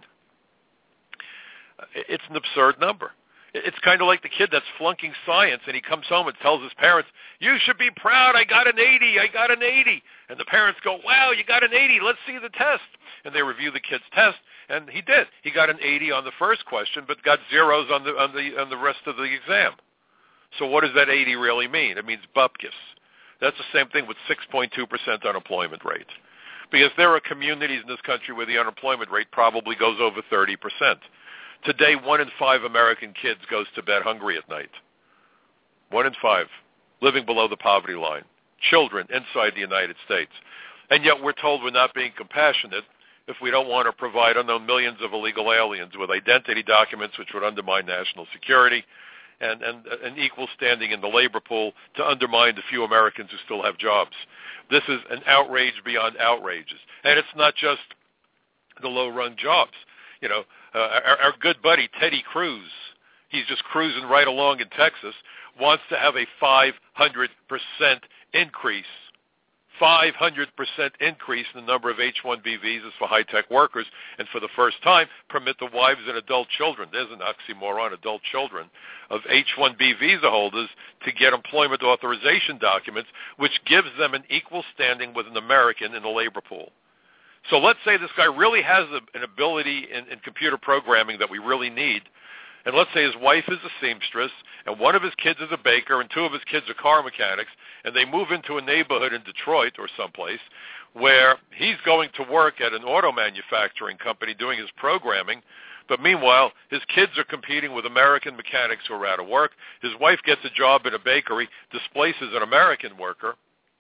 It's an absurd number. It's kind of like the kid that's flunking science, and he comes home and tells his parents, you should be proud, I got an 80, I got an 80. And the parents go, wow, you got an 80, let's see the test. And they review the kid's test, and he did. He got an 80 on the first question, but got zeros on the rest of the exam. So what does that 80 really mean? It means bupkis. That's the same thing with 6.2% unemployment rate. Because there are communities in this country where the unemployment rate probably goes over 30%. Today, 1 in 5 American kids goes to bed hungry at night. 1 in 5, living below the poverty line. Children inside the United States. And yet we're told we're not being compassionate if we don't want to provide unknown millions of illegal aliens with identity documents which would undermine national security and an equal standing in the labor pool to undermine the few Americans who still have jobs. This is an outrage beyond outrages. And it's not just the low-rung jobs. You know, our good buddy Teddy Cruz, he's just cruising right along in Texas, wants to have a 500% increase. 500% increase in the number of H-1B visas for high-tech workers, and for the first time, permit the wives and adult children, there's an oxymoron, adult children, of H-1B visa holders to get employment authorization documents, which gives them an equal standing with an American in the labor pool. So let's say this guy really has an ability in computer programming that we really need, and let's say his wife is a seamstress, and one of his kids is a baker, and 2 of his kids are car mechanics, and they move into a neighborhood in Detroit or someplace where he's going to work at an auto manufacturing company doing his programming, but meanwhile, his kids are competing with American mechanics who are out of work. His wife gets a job in a bakery, displaces an American worker,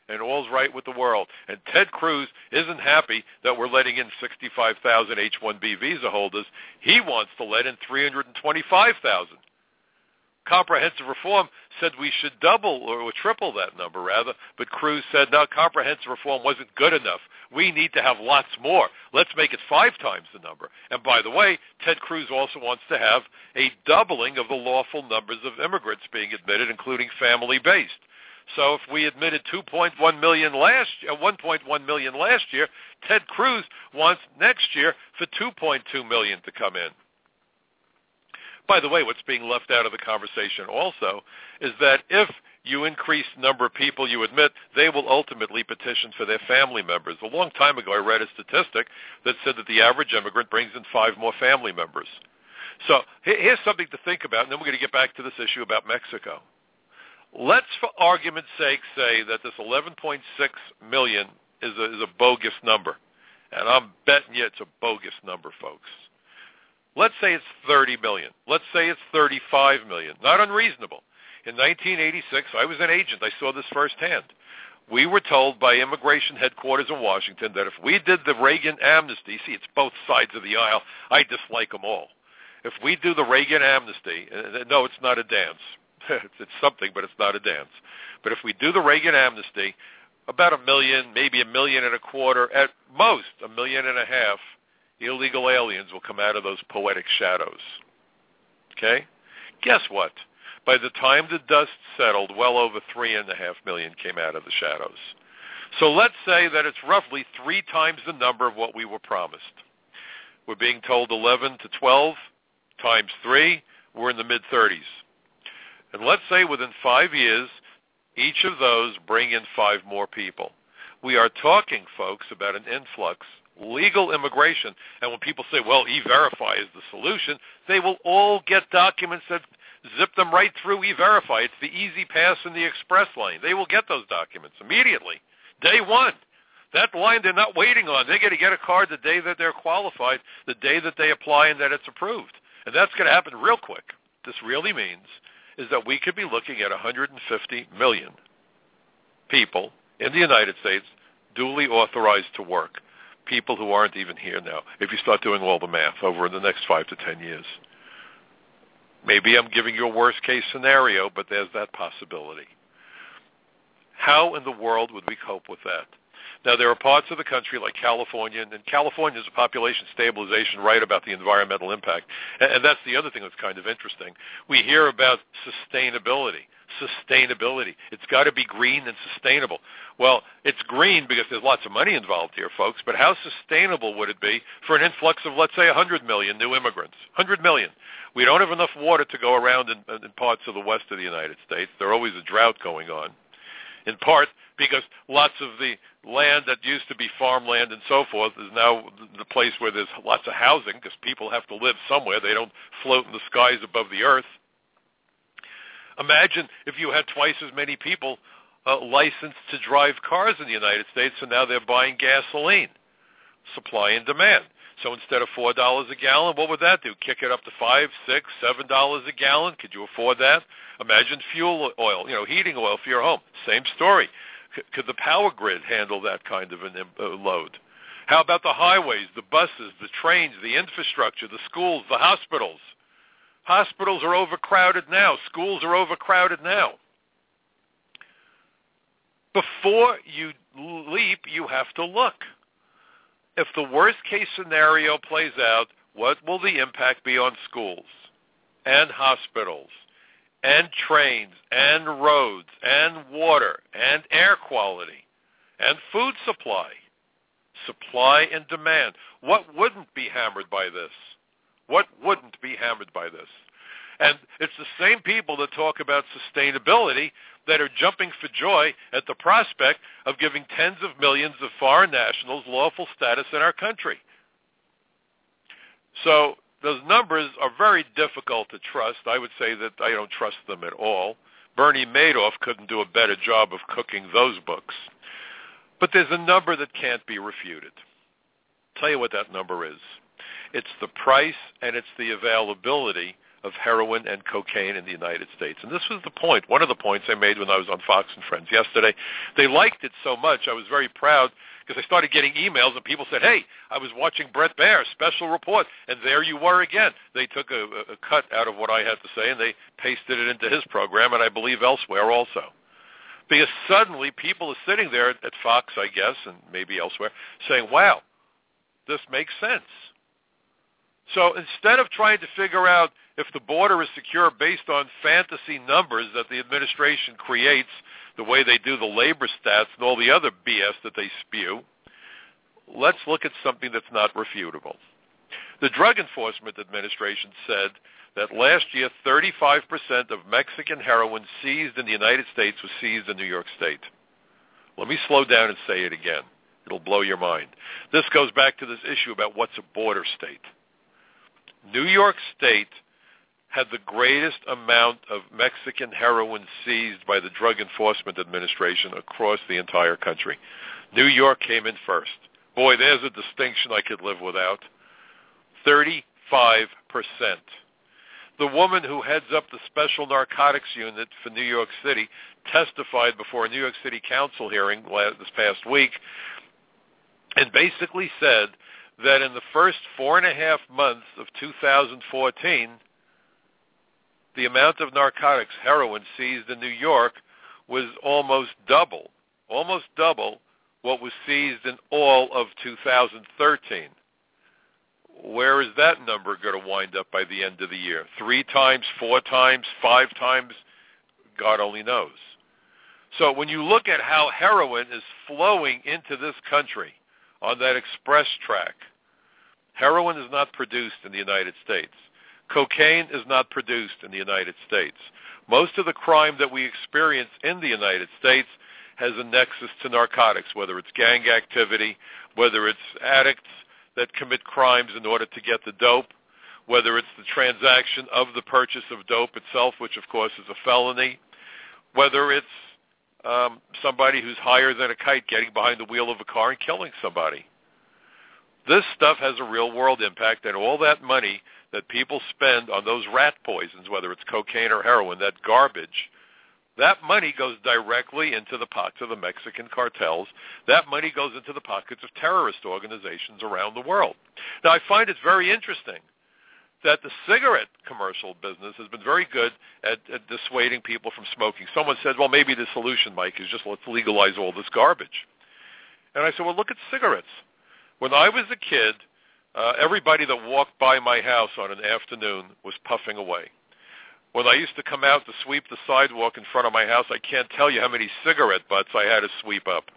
and all's right with the world. And Ted Cruz isn't happy that we're letting in 65,000 H-1B visa holders. He wants to let in 325,000. Comprehensive reform said we should double or triple that number, rather, but Cruz said, no, comprehensive reform wasn't good enough. We need to have lots more. Let's make it 5 times the number. And by the way, Ted Cruz also wants to have a doubling of the lawful numbers of immigrants being admitted, including family-based. So if we admitted 1.1 million last year, Ted Cruz wants next year for 2.2 million to come in. By the way, what's being left out of the conversation also is that if you increase the number of people you admit, they will ultimately petition for their family members. A long time ago, I read a statistic that said that the average immigrant brings in 5 more family members. So here's something to think about, and then we're going to get back to this issue about Mexico. Let's, for argument's sake, say that this 11.6 million is a bogus number. And I'm betting you it's a bogus number, folks. Let's say it's 30 million. Let's say it's 35 million. Not unreasonable. In 1986, I was an agent. I saw this firsthand. We were told by immigration headquarters in Washington that if we did the Reagan amnesty, see, it's both sides of the aisle. I dislike them all. If we do the Reagan amnesty, no, it's not a dance. It's something, but it's not a dance. But if we do the Reagan amnesty, about 1 million, maybe 1.25 million, at most 1.5 million illegal aliens will come out of those poetic shadows. Okay? Guess what? By the time the dust settled, well over 3.5 million came out of the shadows. So let's say that it's roughly 3 times the number of what we were promised. We're being told 11 to 12 times 3, we're in the mid-30s. And let's say within 5 years, each of those bring in 5 more people. We are talking, folks, about an influx, legal immigration. And when people say, well, E-Verify is the solution, they will all get documents that zip them right through E-Verify. It's the easy pass in the express lane. They will get those documents immediately, day one. That line they're not waiting on. They're going to get a card the day that they're qualified, the day that they apply and that it's approved. And that's going to happen real quick. This really means is that we could be looking at 150 million people in the United States duly authorized to work, people who aren't even here now, if you start doing all the math over the next 5 to 10 years. Maybe I'm giving you a worst-case scenario, but there's that possibility. How in the world would we cope with that? Now, there are parts of the country like California, and California is a population stabilization right about the environmental impact. And that's the other thing that's kind of interesting. We hear about sustainability. It's got to be green and sustainable. Well, it's green because there's lots of money involved here, folks, but how sustainable would it be for an influx of, let's say, 100 million new immigrants? 100 million. We don't have enough water to go around in parts of the west of the United States. There's always a drought going on, in part because lots of the land that used to be farmland and so forth is now the place where there's lots of housing because people have to live somewhere. They don't float in the skies above the earth. Imagine if you had twice as many people licensed to drive cars in the United States, and now they're buying gasoline. Supply and demand. So instead of $4 a gallon, what would that do? Kick it up to $5, $6, $7 a gallon? Could you afford that? Imagine fuel oil, heating oil for your home. Same story. Could the power grid handle that kind of a load? How about the highways, the buses, the trains, the infrastructure, the schools, the hospitals? Hospitals are overcrowded now. Schools are overcrowded now. Before you leap, you have to look. If the worst-case scenario plays out, what will the impact be on schools and hospitals and trains and roads and water and air quality and food supply? Supply and demand. What wouldn't be hammered by this? What wouldn't be hammered by this? And it's the same people that talk about sustainability that are jumping for joy at the prospect of giving tens of millions of foreign nationals lawful status in our country. So those numbers are very difficult to trust. I would say that I don't trust them at all. Bernie Madoff couldn't do a better job of cooking those books. But there's a number that can't be refuted. I'll tell you what that number is. It's the price and it's the availability of heroin and cocaine in the United States. And this was the point, one of the points I made when I was on Fox and Friends yesterday. They liked it so much. I was very proud because I started getting emails and people said, hey, I was watching Bret Baier's special report, and there you were again. They took a cut out of what I had to say and they pasted it into his program, and I believe elsewhere also. Because suddenly people are sitting there at Fox, I guess, and maybe elsewhere, saying, wow, this makes sense. So instead of trying to figure out if the border is secure based on fantasy numbers that the administration creates, the way they do the labor stats and all the other BS that they spew, let's look at something that's not refutable. The Drug Enforcement Administration said that last year 35% of Mexican heroin seized in the United States was seized in New York State. Let me slow down and say it again. It'll blow your mind. This goes back to this issue about what's a border state. New York State had the greatest amount of Mexican heroin seized by the Drug Enforcement Administration across the entire country. New York came in first. Boy, there's a distinction I could live without. 35%. The woman who heads up the Special Narcotics Unit for New York City testified before a New York City Council hearing this past week and basically said that in the first 4.5 months of 2014, the amount of narcotics, heroin, seized in New York was almost double what was seized in all of 2013. Where is that number going to wind up by the end of the year? 3 times, 4 times, 5 times? God only knows. So when you look at how heroin is flowing into this country on that express track, heroin is not produced in the United States. Cocaine is not produced in the United States. Most of the crime that we experience in the United States has a nexus to narcotics, whether it's gang activity, whether it's addicts that commit crimes in order to get the dope, whether it's the transaction of the purchase of dope itself, which of course is a felony, whether it's somebody who's higher than a kite getting behind the wheel of a car and killing somebody. This stuff has a real-world impact, and all that money that people spend on those rat poisons, whether it's cocaine or heroin, that garbage, that money goes directly into the pockets of the Mexican cartels. That money goes into the pockets of terrorist organizations around the world. Now, I find it very interesting that the cigarette commercial business has been very good at dissuading people from smoking. Someone said, well, maybe the solution, Mike, is just let's legalize all this garbage. And I said, well, look at cigarettes. When I was a kid, everybody that walked by my house on an afternoon was puffing away. When I used to come out to sweep the sidewalk in front of my house, I can't tell you how many cigarette butts I had to sweep up.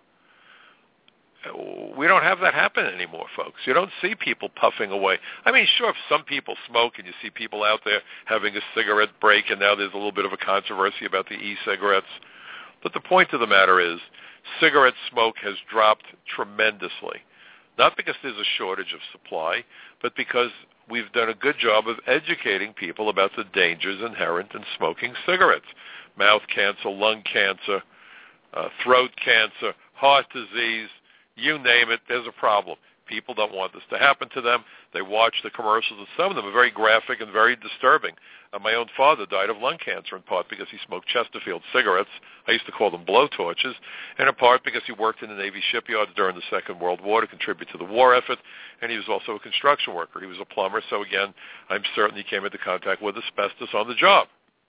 We don't have that happen anymore, folks. You don't see people puffing away. I mean, sure, if some people smoke and you see people out there having a cigarette break, and now there's a little bit of a controversy about the e-cigarettes. But the point of the matter is, cigarette smoke has dropped tremendously. Not because there's a shortage of supply, but because we've done a good job of educating people about the dangers inherent in smoking cigarettes. Mouth cancer, lung cancer, throat cancer, heart disease, you name it, there's a problem. People don't want this to happen to them. They watch the commercials, and some of them are very graphic and very disturbing. My own father died of lung cancer in part because he smoked Chesterfield cigarettes. I used to call them blowtorches, and in part because he worked in the Navy shipyards during the Second World War to contribute to the war effort, and he was also a construction worker. He was a plumber, so again, I'm certain he came into contact with asbestos on the job.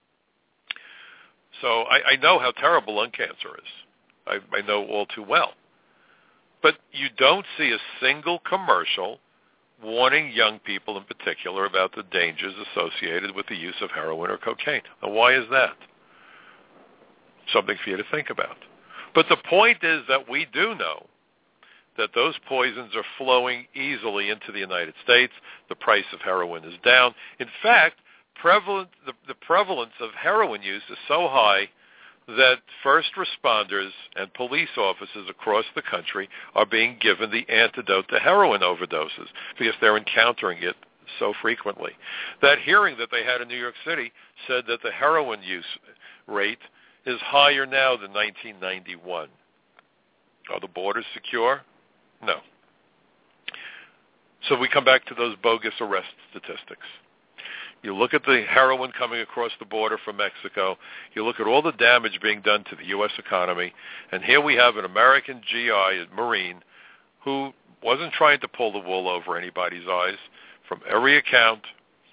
So I know how terrible lung cancer is. I know all too well. But you don't see a single commercial warning young people in particular about the dangers associated with the use of heroin or cocaine. Now, why is that? Something for you to think about. But the point is that we do know that those poisons are flowing easily into the United States. The price of heroin is down. In fact, the prevalence of heroin use is so high that first responders and police officers across the country are being given the antidote to heroin overdoses because they're encountering it so frequently. That hearing that they had in New York City said that the heroin use rate is higher now than 1991. Are the borders secure? No. So we come back to those bogus arrest statistics. You look at the heroin coming across the border from Mexico. You look at all the damage being done to the U.S. economy. And here we have an American GI, a Marine, who wasn't trying to pull the wool over anybody's eyes. From every account,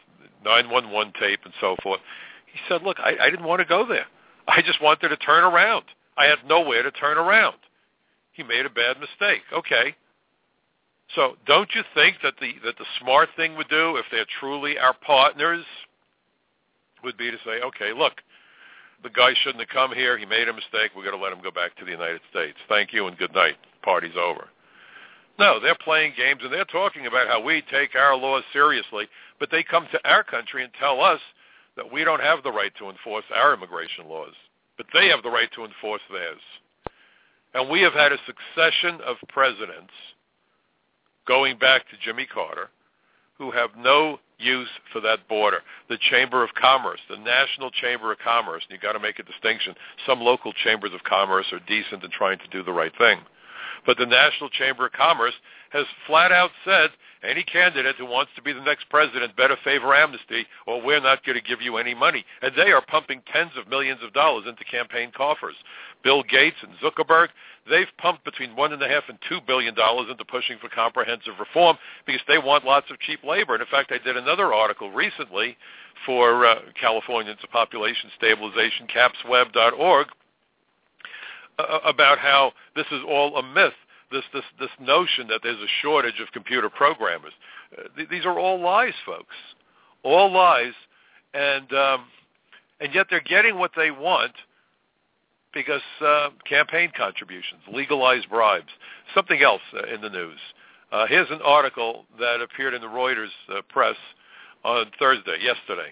911 tape and so forth, he said, look, I didn't want to go there. I just wanted to turn around. I had nowhere to turn around. He made a bad mistake. Okay. So don't you think that the smart thing would do, if they're truly our partners, would be to say, okay, look, the guy shouldn't have come here. He made a mistake. We're going to let him go back to the United States. Thank you and good night. Party's over. No, they're playing games, and they're talking about how we take our laws seriously, but they come to our country and tell us that we don't have the right to enforce our immigration laws, but they have the right to enforce theirs. And we have had a succession of presidents, going back to Jimmy Carter, who have no use for that border. The Chamber of Commerce, the National Chamber of Commerce, and you've got to make a distinction. Some local chambers of commerce are decent and trying to do the right thing. But the National Chamber of Commerce has flat out said any candidate who wants to be the next president better favor amnesty or we're not going to give you any money. And they are pumping tens of millions of dollars into campaign coffers. Bill Gates and Zuckerberg, they've pumped between $1.5 and $2 billion into pushing for comprehensive reform because they want lots of cheap labor. And in fact, I did another article recently for Californians Population Stabilization, capsweb.org, about how this is all a myth, this notion that there's a shortage of computer programmers. These are all lies, folks, all lies, and yet they're getting what they want because campaign contributions, legalized bribes. Something else in the news. Here's an article that appeared in the Reuters press on yesterday.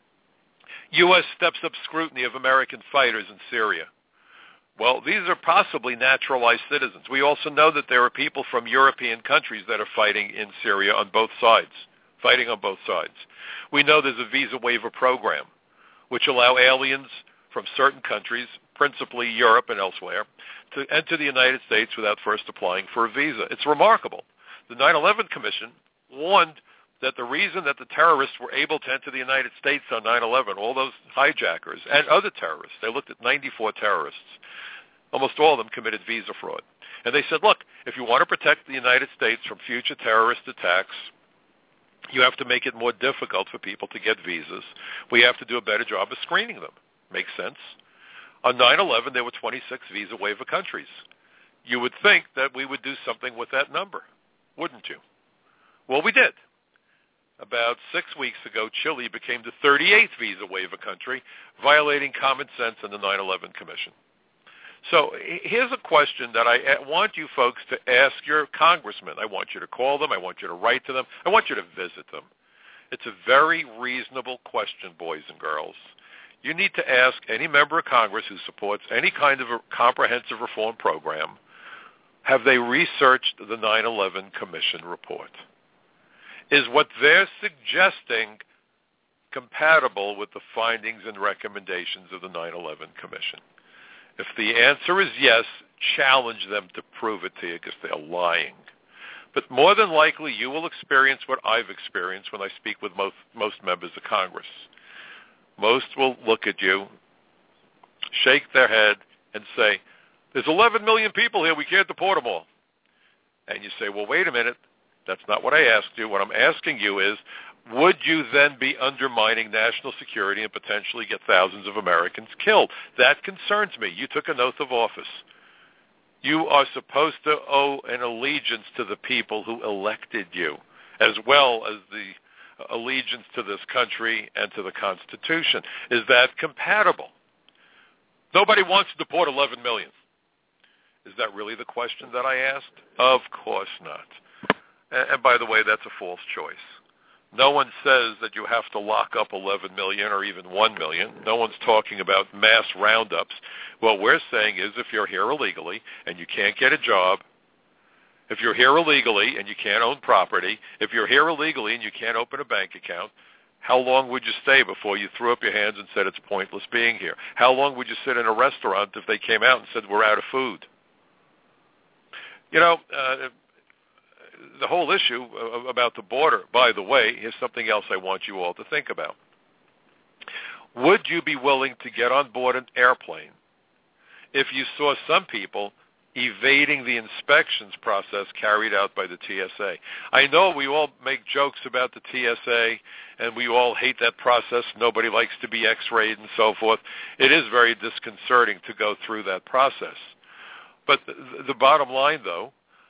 U.S. steps up scrutiny of American fighters in Syria. Well, these are possibly naturalized citizens. We also know that there are people from European countries that are fighting in Syria on both sides, fighting on both sides. We know there's a visa waiver program, which allow aliens from certain countries, principally Europe and elsewhere, to enter the United States without first applying for a visa. It's remarkable. The 9/11 Commission warned that the reason that the terrorists were able to enter the United States on 9/11, all those hijackers and other terrorists, they looked at 94 terrorists, almost all of them committed visa fraud. And they said, look, if you want to protect the United States from future terrorist attacks, you have to make it more difficult for people to get visas. We have to do a better job of screening them. Makes sense. On 9/11, there were 26 visa waiver countries. You would think that we would do something with that number, wouldn't you? Well, we did. About 6 weeks ago, Chile became the 38th visa waiver country, violating common sense and the 9/11 Commission. So here's a question that I want you folks to ask your congressmen. I want you to call them. I want you to write to them. I want you to visit them. It's a very reasonable question, boys and girls. You need to ask any member of Congress who supports any kind of a comprehensive reform program, have they researched the 9/11 Commission report? Is what they're suggesting compatible with the findings and recommendations of the 9/11 Commission? If the answer is yes, challenge them to prove it to you because they're lying. But more than likely, you will experience what I've experienced when I speak with most members of Congress. Most will look at you, shake their head, and say, there's 11 million people here, we can't deport them all. And you say, well, wait a minute, that's not what I asked you. What I'm asking you is, would you then be undermining national security and potentially get thousands of Americans killed? That concerns me. You took an oath of office. You are supposed to owe an allegiance to the people who elected you, as well as the allegiance to this country and to the Constitution. Is that compatible? Nobody wants to deport 11 million. Is that really the question that I asked? Of course not. And by the way, that's a false choice. No one says that you have to lock up 11 million or even 1 million. No one's talking about mass roundups. What we're saying is if you're here illegally and you can't get a job, if you're here illegally and you can't own property, if you're here illegally and you can't open a bank account, how long would you stay before you threw up your hands and said it's pointless being here? How long would you sit in a restaurant if they came out and said we're out of food? You know, the whole issue about the border, by the way, is something else I want you all to think about. Would you be willing to get on board an airplane if you saw some people evading the inspections process carried out by the TSA? I know we all make jokes about the TSA, and we all hate that process. Nobody likes to be X-rayed and so forth. It is very disconcerting to go through that process. But the bottom line, though,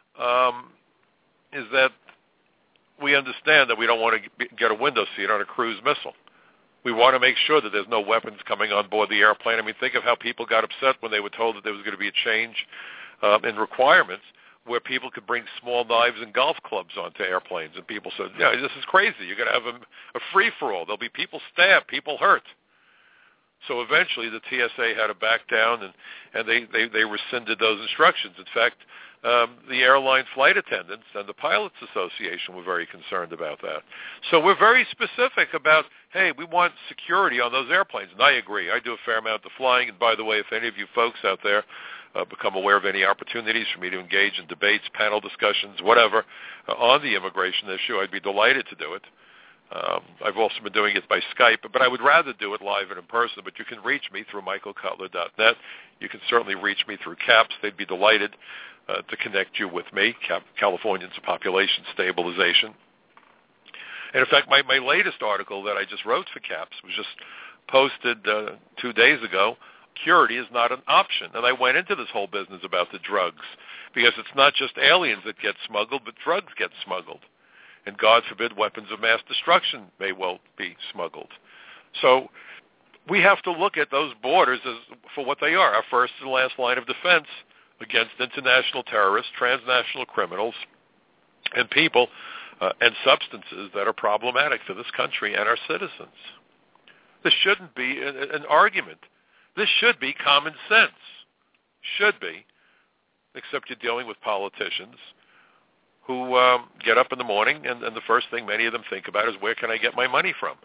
is that we understand that we don't want to get a window seat on a cruise missile. We want to make sure that there's no weapons coming on board the airplane. I mean, think of how people got upset when they were told that there was going to be a change in requirements where people could bring small knives and golf clubs onto airplanes. And people said, yeah, this is crazy. You're going to have a free-for-all. There'll be people stabbed, people hurt. So eventually the TSA had to back down, and they rescinded those instructions. In fact, the airline flight attendants and the Pilots Association were very concerned about that. So we're very specific about, hey, we want security on those airplanes. And I agree. I do a fair amount of flying. And by the way, if any of you folks out there become aware of any opportunities for me to engage in debates, panel discussions, whatever, on the immigration issue, I'd be delighted to do it. I've also been doing it by Skype, but I would rather do it live and in person. But you can reach me through michaelcutler.net. You can certainly reach me through CAPS. They'd be delighted to connect you with me, Californians Population Stabilization. And in fact, my latest article that I just wrote for CAPS was just posted 2 days ago. Security is not an option. And I went into this whole business about the drugs, because it's not just aliens that get smuggled, but drugs get smuggled. And God forbid, weapons of mass destruction may well be smuggled. So we have to look at those borders for what they are, our first and last line of defense against international terrorists, transnational criminals, and people and substances that are problematic for this country and our citizens. This shouldn't be an argument. This should be common sense. Should be, except you're dealing with politicians who get up in the morning and the first thing many of them think about is, where can I get my money from?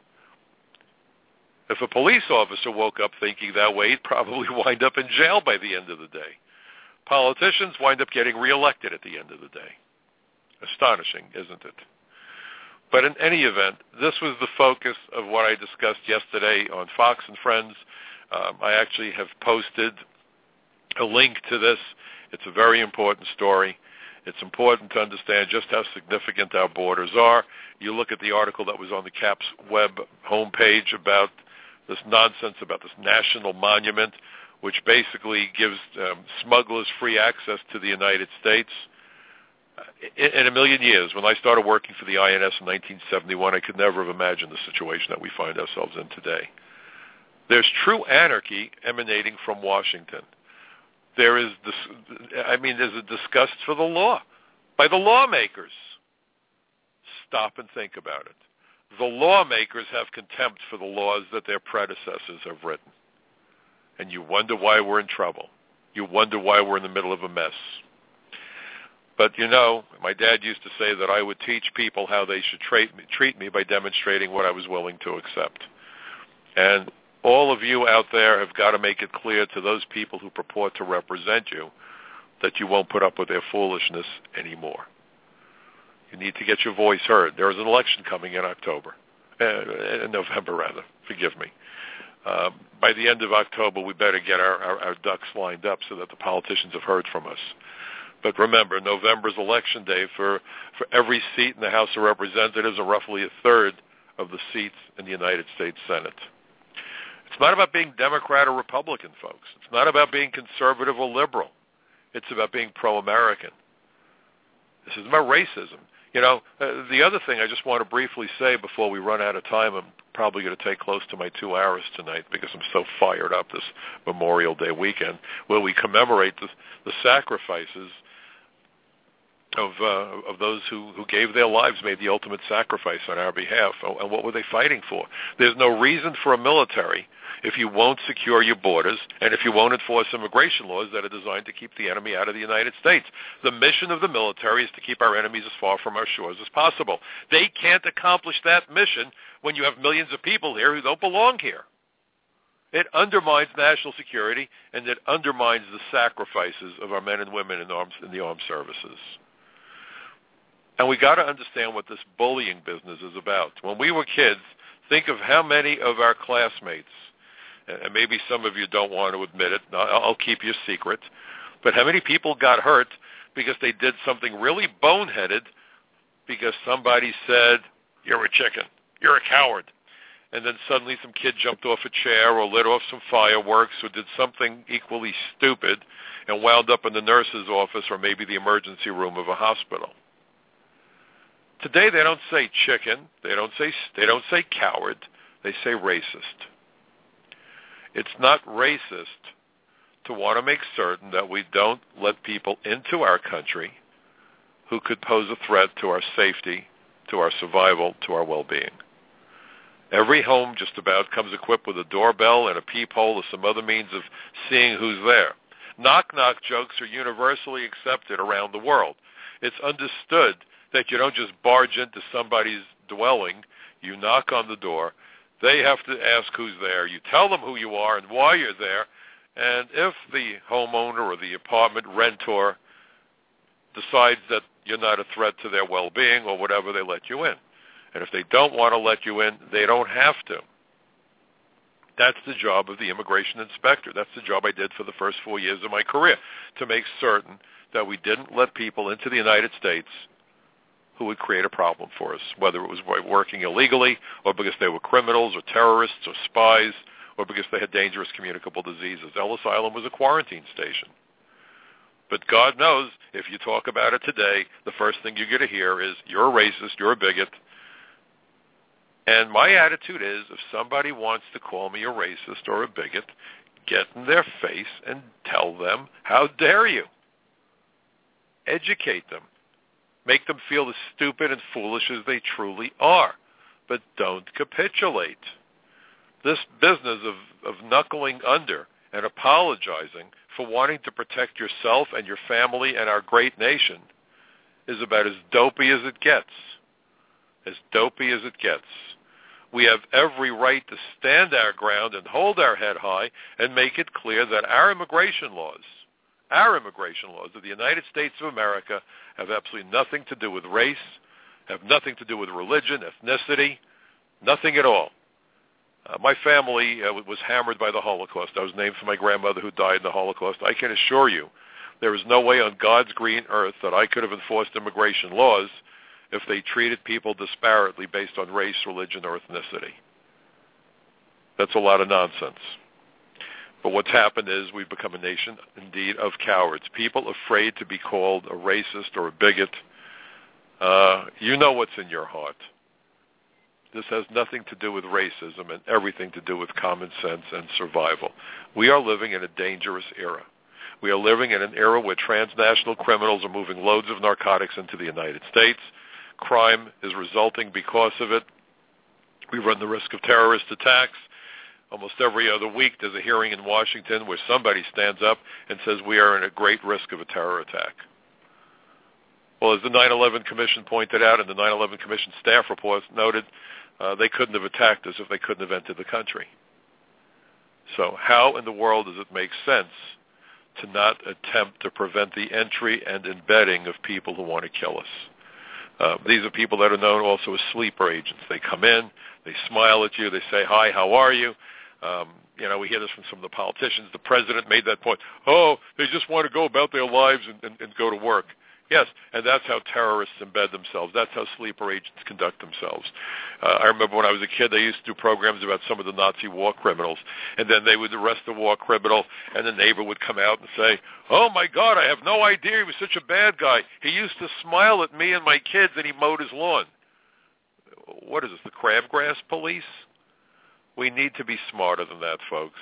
If a police officer woke up thinking that way, he'd probably wind up in jail by the end of the day. Politicians wind up getting reelected at the end of the day. Astonishing, isn't it? But in any event, this was the focus of what I discussed yesterday on Fox and Friends. I actually have posted a link to this. It's a very important story. It's important to understand just how significant our borders are. You look at the article that was on the CAPS web homepage about this nonsense about this national monument, which basically gives smugglers free access to the United States. In a million years, when I started working for the INS in 1971, I could never have imagined the situation that we find ourselves in today. There's true anarchy emanating from Washington. There's a disgust for the law by the lawmakers. Stop and think about it. The lawmakers have contempt for the laws that their predecessors have written. And you wonder why we're in trouble. You wonder why we're in the middle of a mess. But you know, my dad used to say that I would teach people how they should treat me by demonstrating what I was willing to accept. And all of you out there have got to make it clear to those people who purport to represent you that you won't put up with their foolishness anymore. You need to get your voice heard. There is an election coming in November, rather. Forgive me. By the end of October, we better get our ducks lined up so that the politicians have heard from us. But remember, November's election day for every seat in the House of Representatives and roughly a third of the seats in the United States Senate. It's not about being Democrat or Republican, folks. It's not about being conservative or liberal. It's about being pro-American. This is about racism. You know, the other thing I just want to briefly say before we run out of time, I'm probably going to take close to my 2 hours tonight because I'm so fired up this Memorial Day weekend, where we commemorate the sacrifices of those who gave their lives, made the ultimate sacrifice on our behalf. And what were they fighting for? There's no reason for a military if you won't secure your borders and if you won't enforce immigration laws that are designed to keep the enemy out of the United States. The mission of the military is to keep our enemies as far from our shores as possible. They can't accomplish that mission when you have millions of people here who don't belong here. It undermines national security, and it undermines the sacrifices of our men and women in the armed services. And we got to understand what this bullying business is about. When we were kids, think of how many of our classmates and maybe some of you don't want to admit it, I'll keep your secret, but how many people got hurt because they did something really boneheaded because somebody said, "You're a chicken, you're a coward," and then suddenly some kid jumped off a chair or lit off some fireworks or did something equally stupid and wound up in the nurse's office or maybe the emergency room of a hospital. Today they don't say chicken, they don't say coward, they say racist. It's not racist to want to make certain that we don't let people into our country who could pose a threat to our safety, to our survival, to our well-being. Every home just about comes equipped with a doorbell and a peephole or some other means of seeing who's there. Knock-knock jokes are universally accepted around the world. It's understood that you don't just barge into somebody's dwelling. You knock on the door. They have to ask who's there. You tell them who you are and why you're there. And if the homeowner or the apartment rentor decides that you're not a threat to their well-being or whatever, they let you in. And if they don't want to let you in, they don't have to. That's the job of the immigration inspector. That's the job I did for the first 4 years of my career, to make certain that we didn't let people into the United States who would create a problem for us, whether it was working illegally or because they were criminals or terrorists or spies or because they had dangerous communicable diseases. Ellis Island was a quarantine station. But God knows, if you talk about it today, the first thing you're going to hear is, you're a racist, you're a bigot. And my attitude is, if somebody wants to call me a racist or a bigot, get in their face and tell them, how dare you? Educate them. Make them feel as stupid and foolish as they truly are. But don't capitulate. This business of knuckling under and apologizing for wanting to protect yourself and your family and our great nation is about as dopey as it gets. As dopey as it gets. We have every right to stand our ground and hold our head high and make it clear that our immigration laws of the United States of America have absolutely nothing to do with race, have nothing to do with religion, ethnicity, nothing at all. My family was hammered by the Holocaust. I was named for my grandmother who died in the Holocaust. I can assure you there is no way on God's green earth that I could have enforced immigration laws if they treated people disparately based on race, religion, or ethnicity. That's a lot of nonsense. But what's happened is we've become a nation, indeed, of cowards. People afraid to be called a racist or a bigot. You know what's in your heart. This has nothing to do with racism and everything to do with common sense and survival. We are living in a dangerous era. We are living in an era where transnational criminals are moving loads of narcotics into the United States. Crime is resulting because of it. We run the risk of terrorist attacks. Almost every other week there's a hearing in Washington where somebody stands up and says we are in a great risk of a terror attack. Well, as the 9/11 Commission pointed out, and the 9/11 Commission staff reports noted, they couldn't have attacked us if they couldn't have entered the country. So how in the world does it make sense to not attempt to prevent the entry and embedding of people who want to kill us? These are people that are known also as sleeper agents. They come in, they smile at you, they say, hi, how are you? We hear this from some of the politicians. The president made that point. Oh, they just want to go about their lives and go to work. Yes, and that's how terrorists embed themselves. That's how sleeper agents conduct themselves. I remember when I was a kid, they used to do programs about some of the Nazi war criminals, and then they would arrest the war criminal, and the neighbor would come out and say, oh, my God, I have no idea he was such a bad guy. He used to smile at me and my kids, and he mowed his lawn. What is this, the crabgrass police? We need to be smarter than that, folks.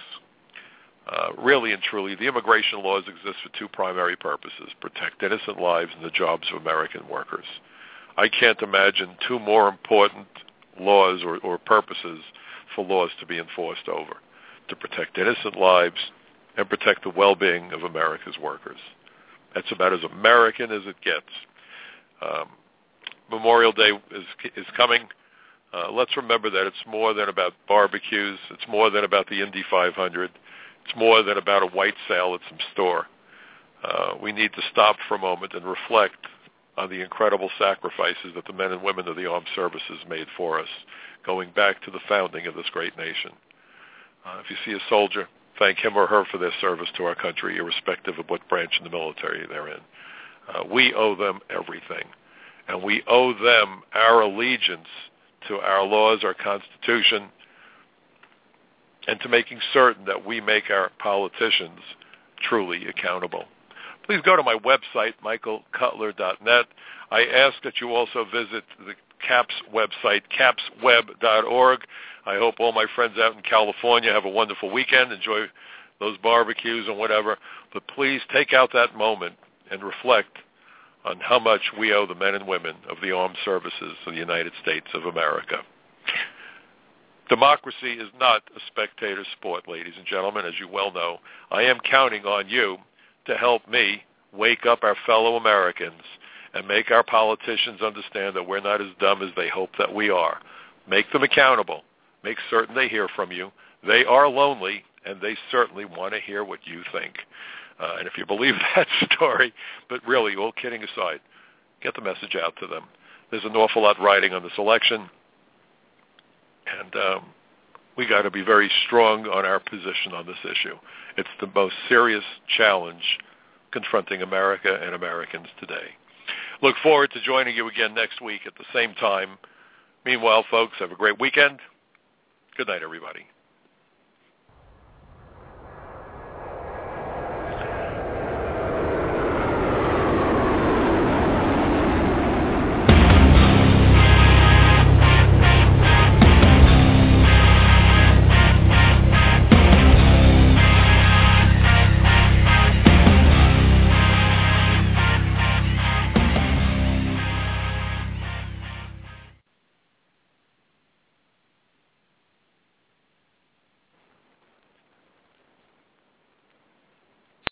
Really and truly, the immigration laws exist for two primary purposes: protect innocent lives and the jobs of American workers. I can't imagine two more important laws or purposes for laws to be enforced over: to protect innocent lives and protect the well-being of America's workers. That's about as American as it gets. Memorial Day is coming. Let's remember that it's more than about barbecues. It's more than about the Indy 500. It's more than about a white sale at some store. We need to stop for a moment and reflect on the incredible sacrifices that the men and women of the armed services made for us, going back to the founding of this great nation. If you see a soldier, thank him or her for their service to our country, irrespective of what branch in the military they're in. We owe them everything, and we owe them our allegiance to our laws, our Constitution, and to making certain that we make our politicians truly accountable. Please go to my website, michaelcutler.net. I ask that you also visit the CAPS website, capsweb.org. I hope all my friends out in California have a wonderful weekend. Enjoy those barbecues and whatever. But please take out that moment and reflect on how much we owe the men and women of the armed services of the United States of America. Democracy is not a spectator sport, ladies and gentlemen, as you well know. I am counting on you to help me wake up our fellow Americans and make our politicians understand that we're not as dumb as they hope that we are. Make them accountable. Make certain they hear from you. They are lonely, and they certainly want to hear what you think. And if you believe that story, but really, all kidding aside, get the message out to them. There's an awful lot riding on this election, and we got to be very strong on our position on this issue. It's the most serious challenge confronting America and Americans today. Look forward to joining you again next week at the same time. Meanwhile, folks, have a great weekend. Good night, everybody.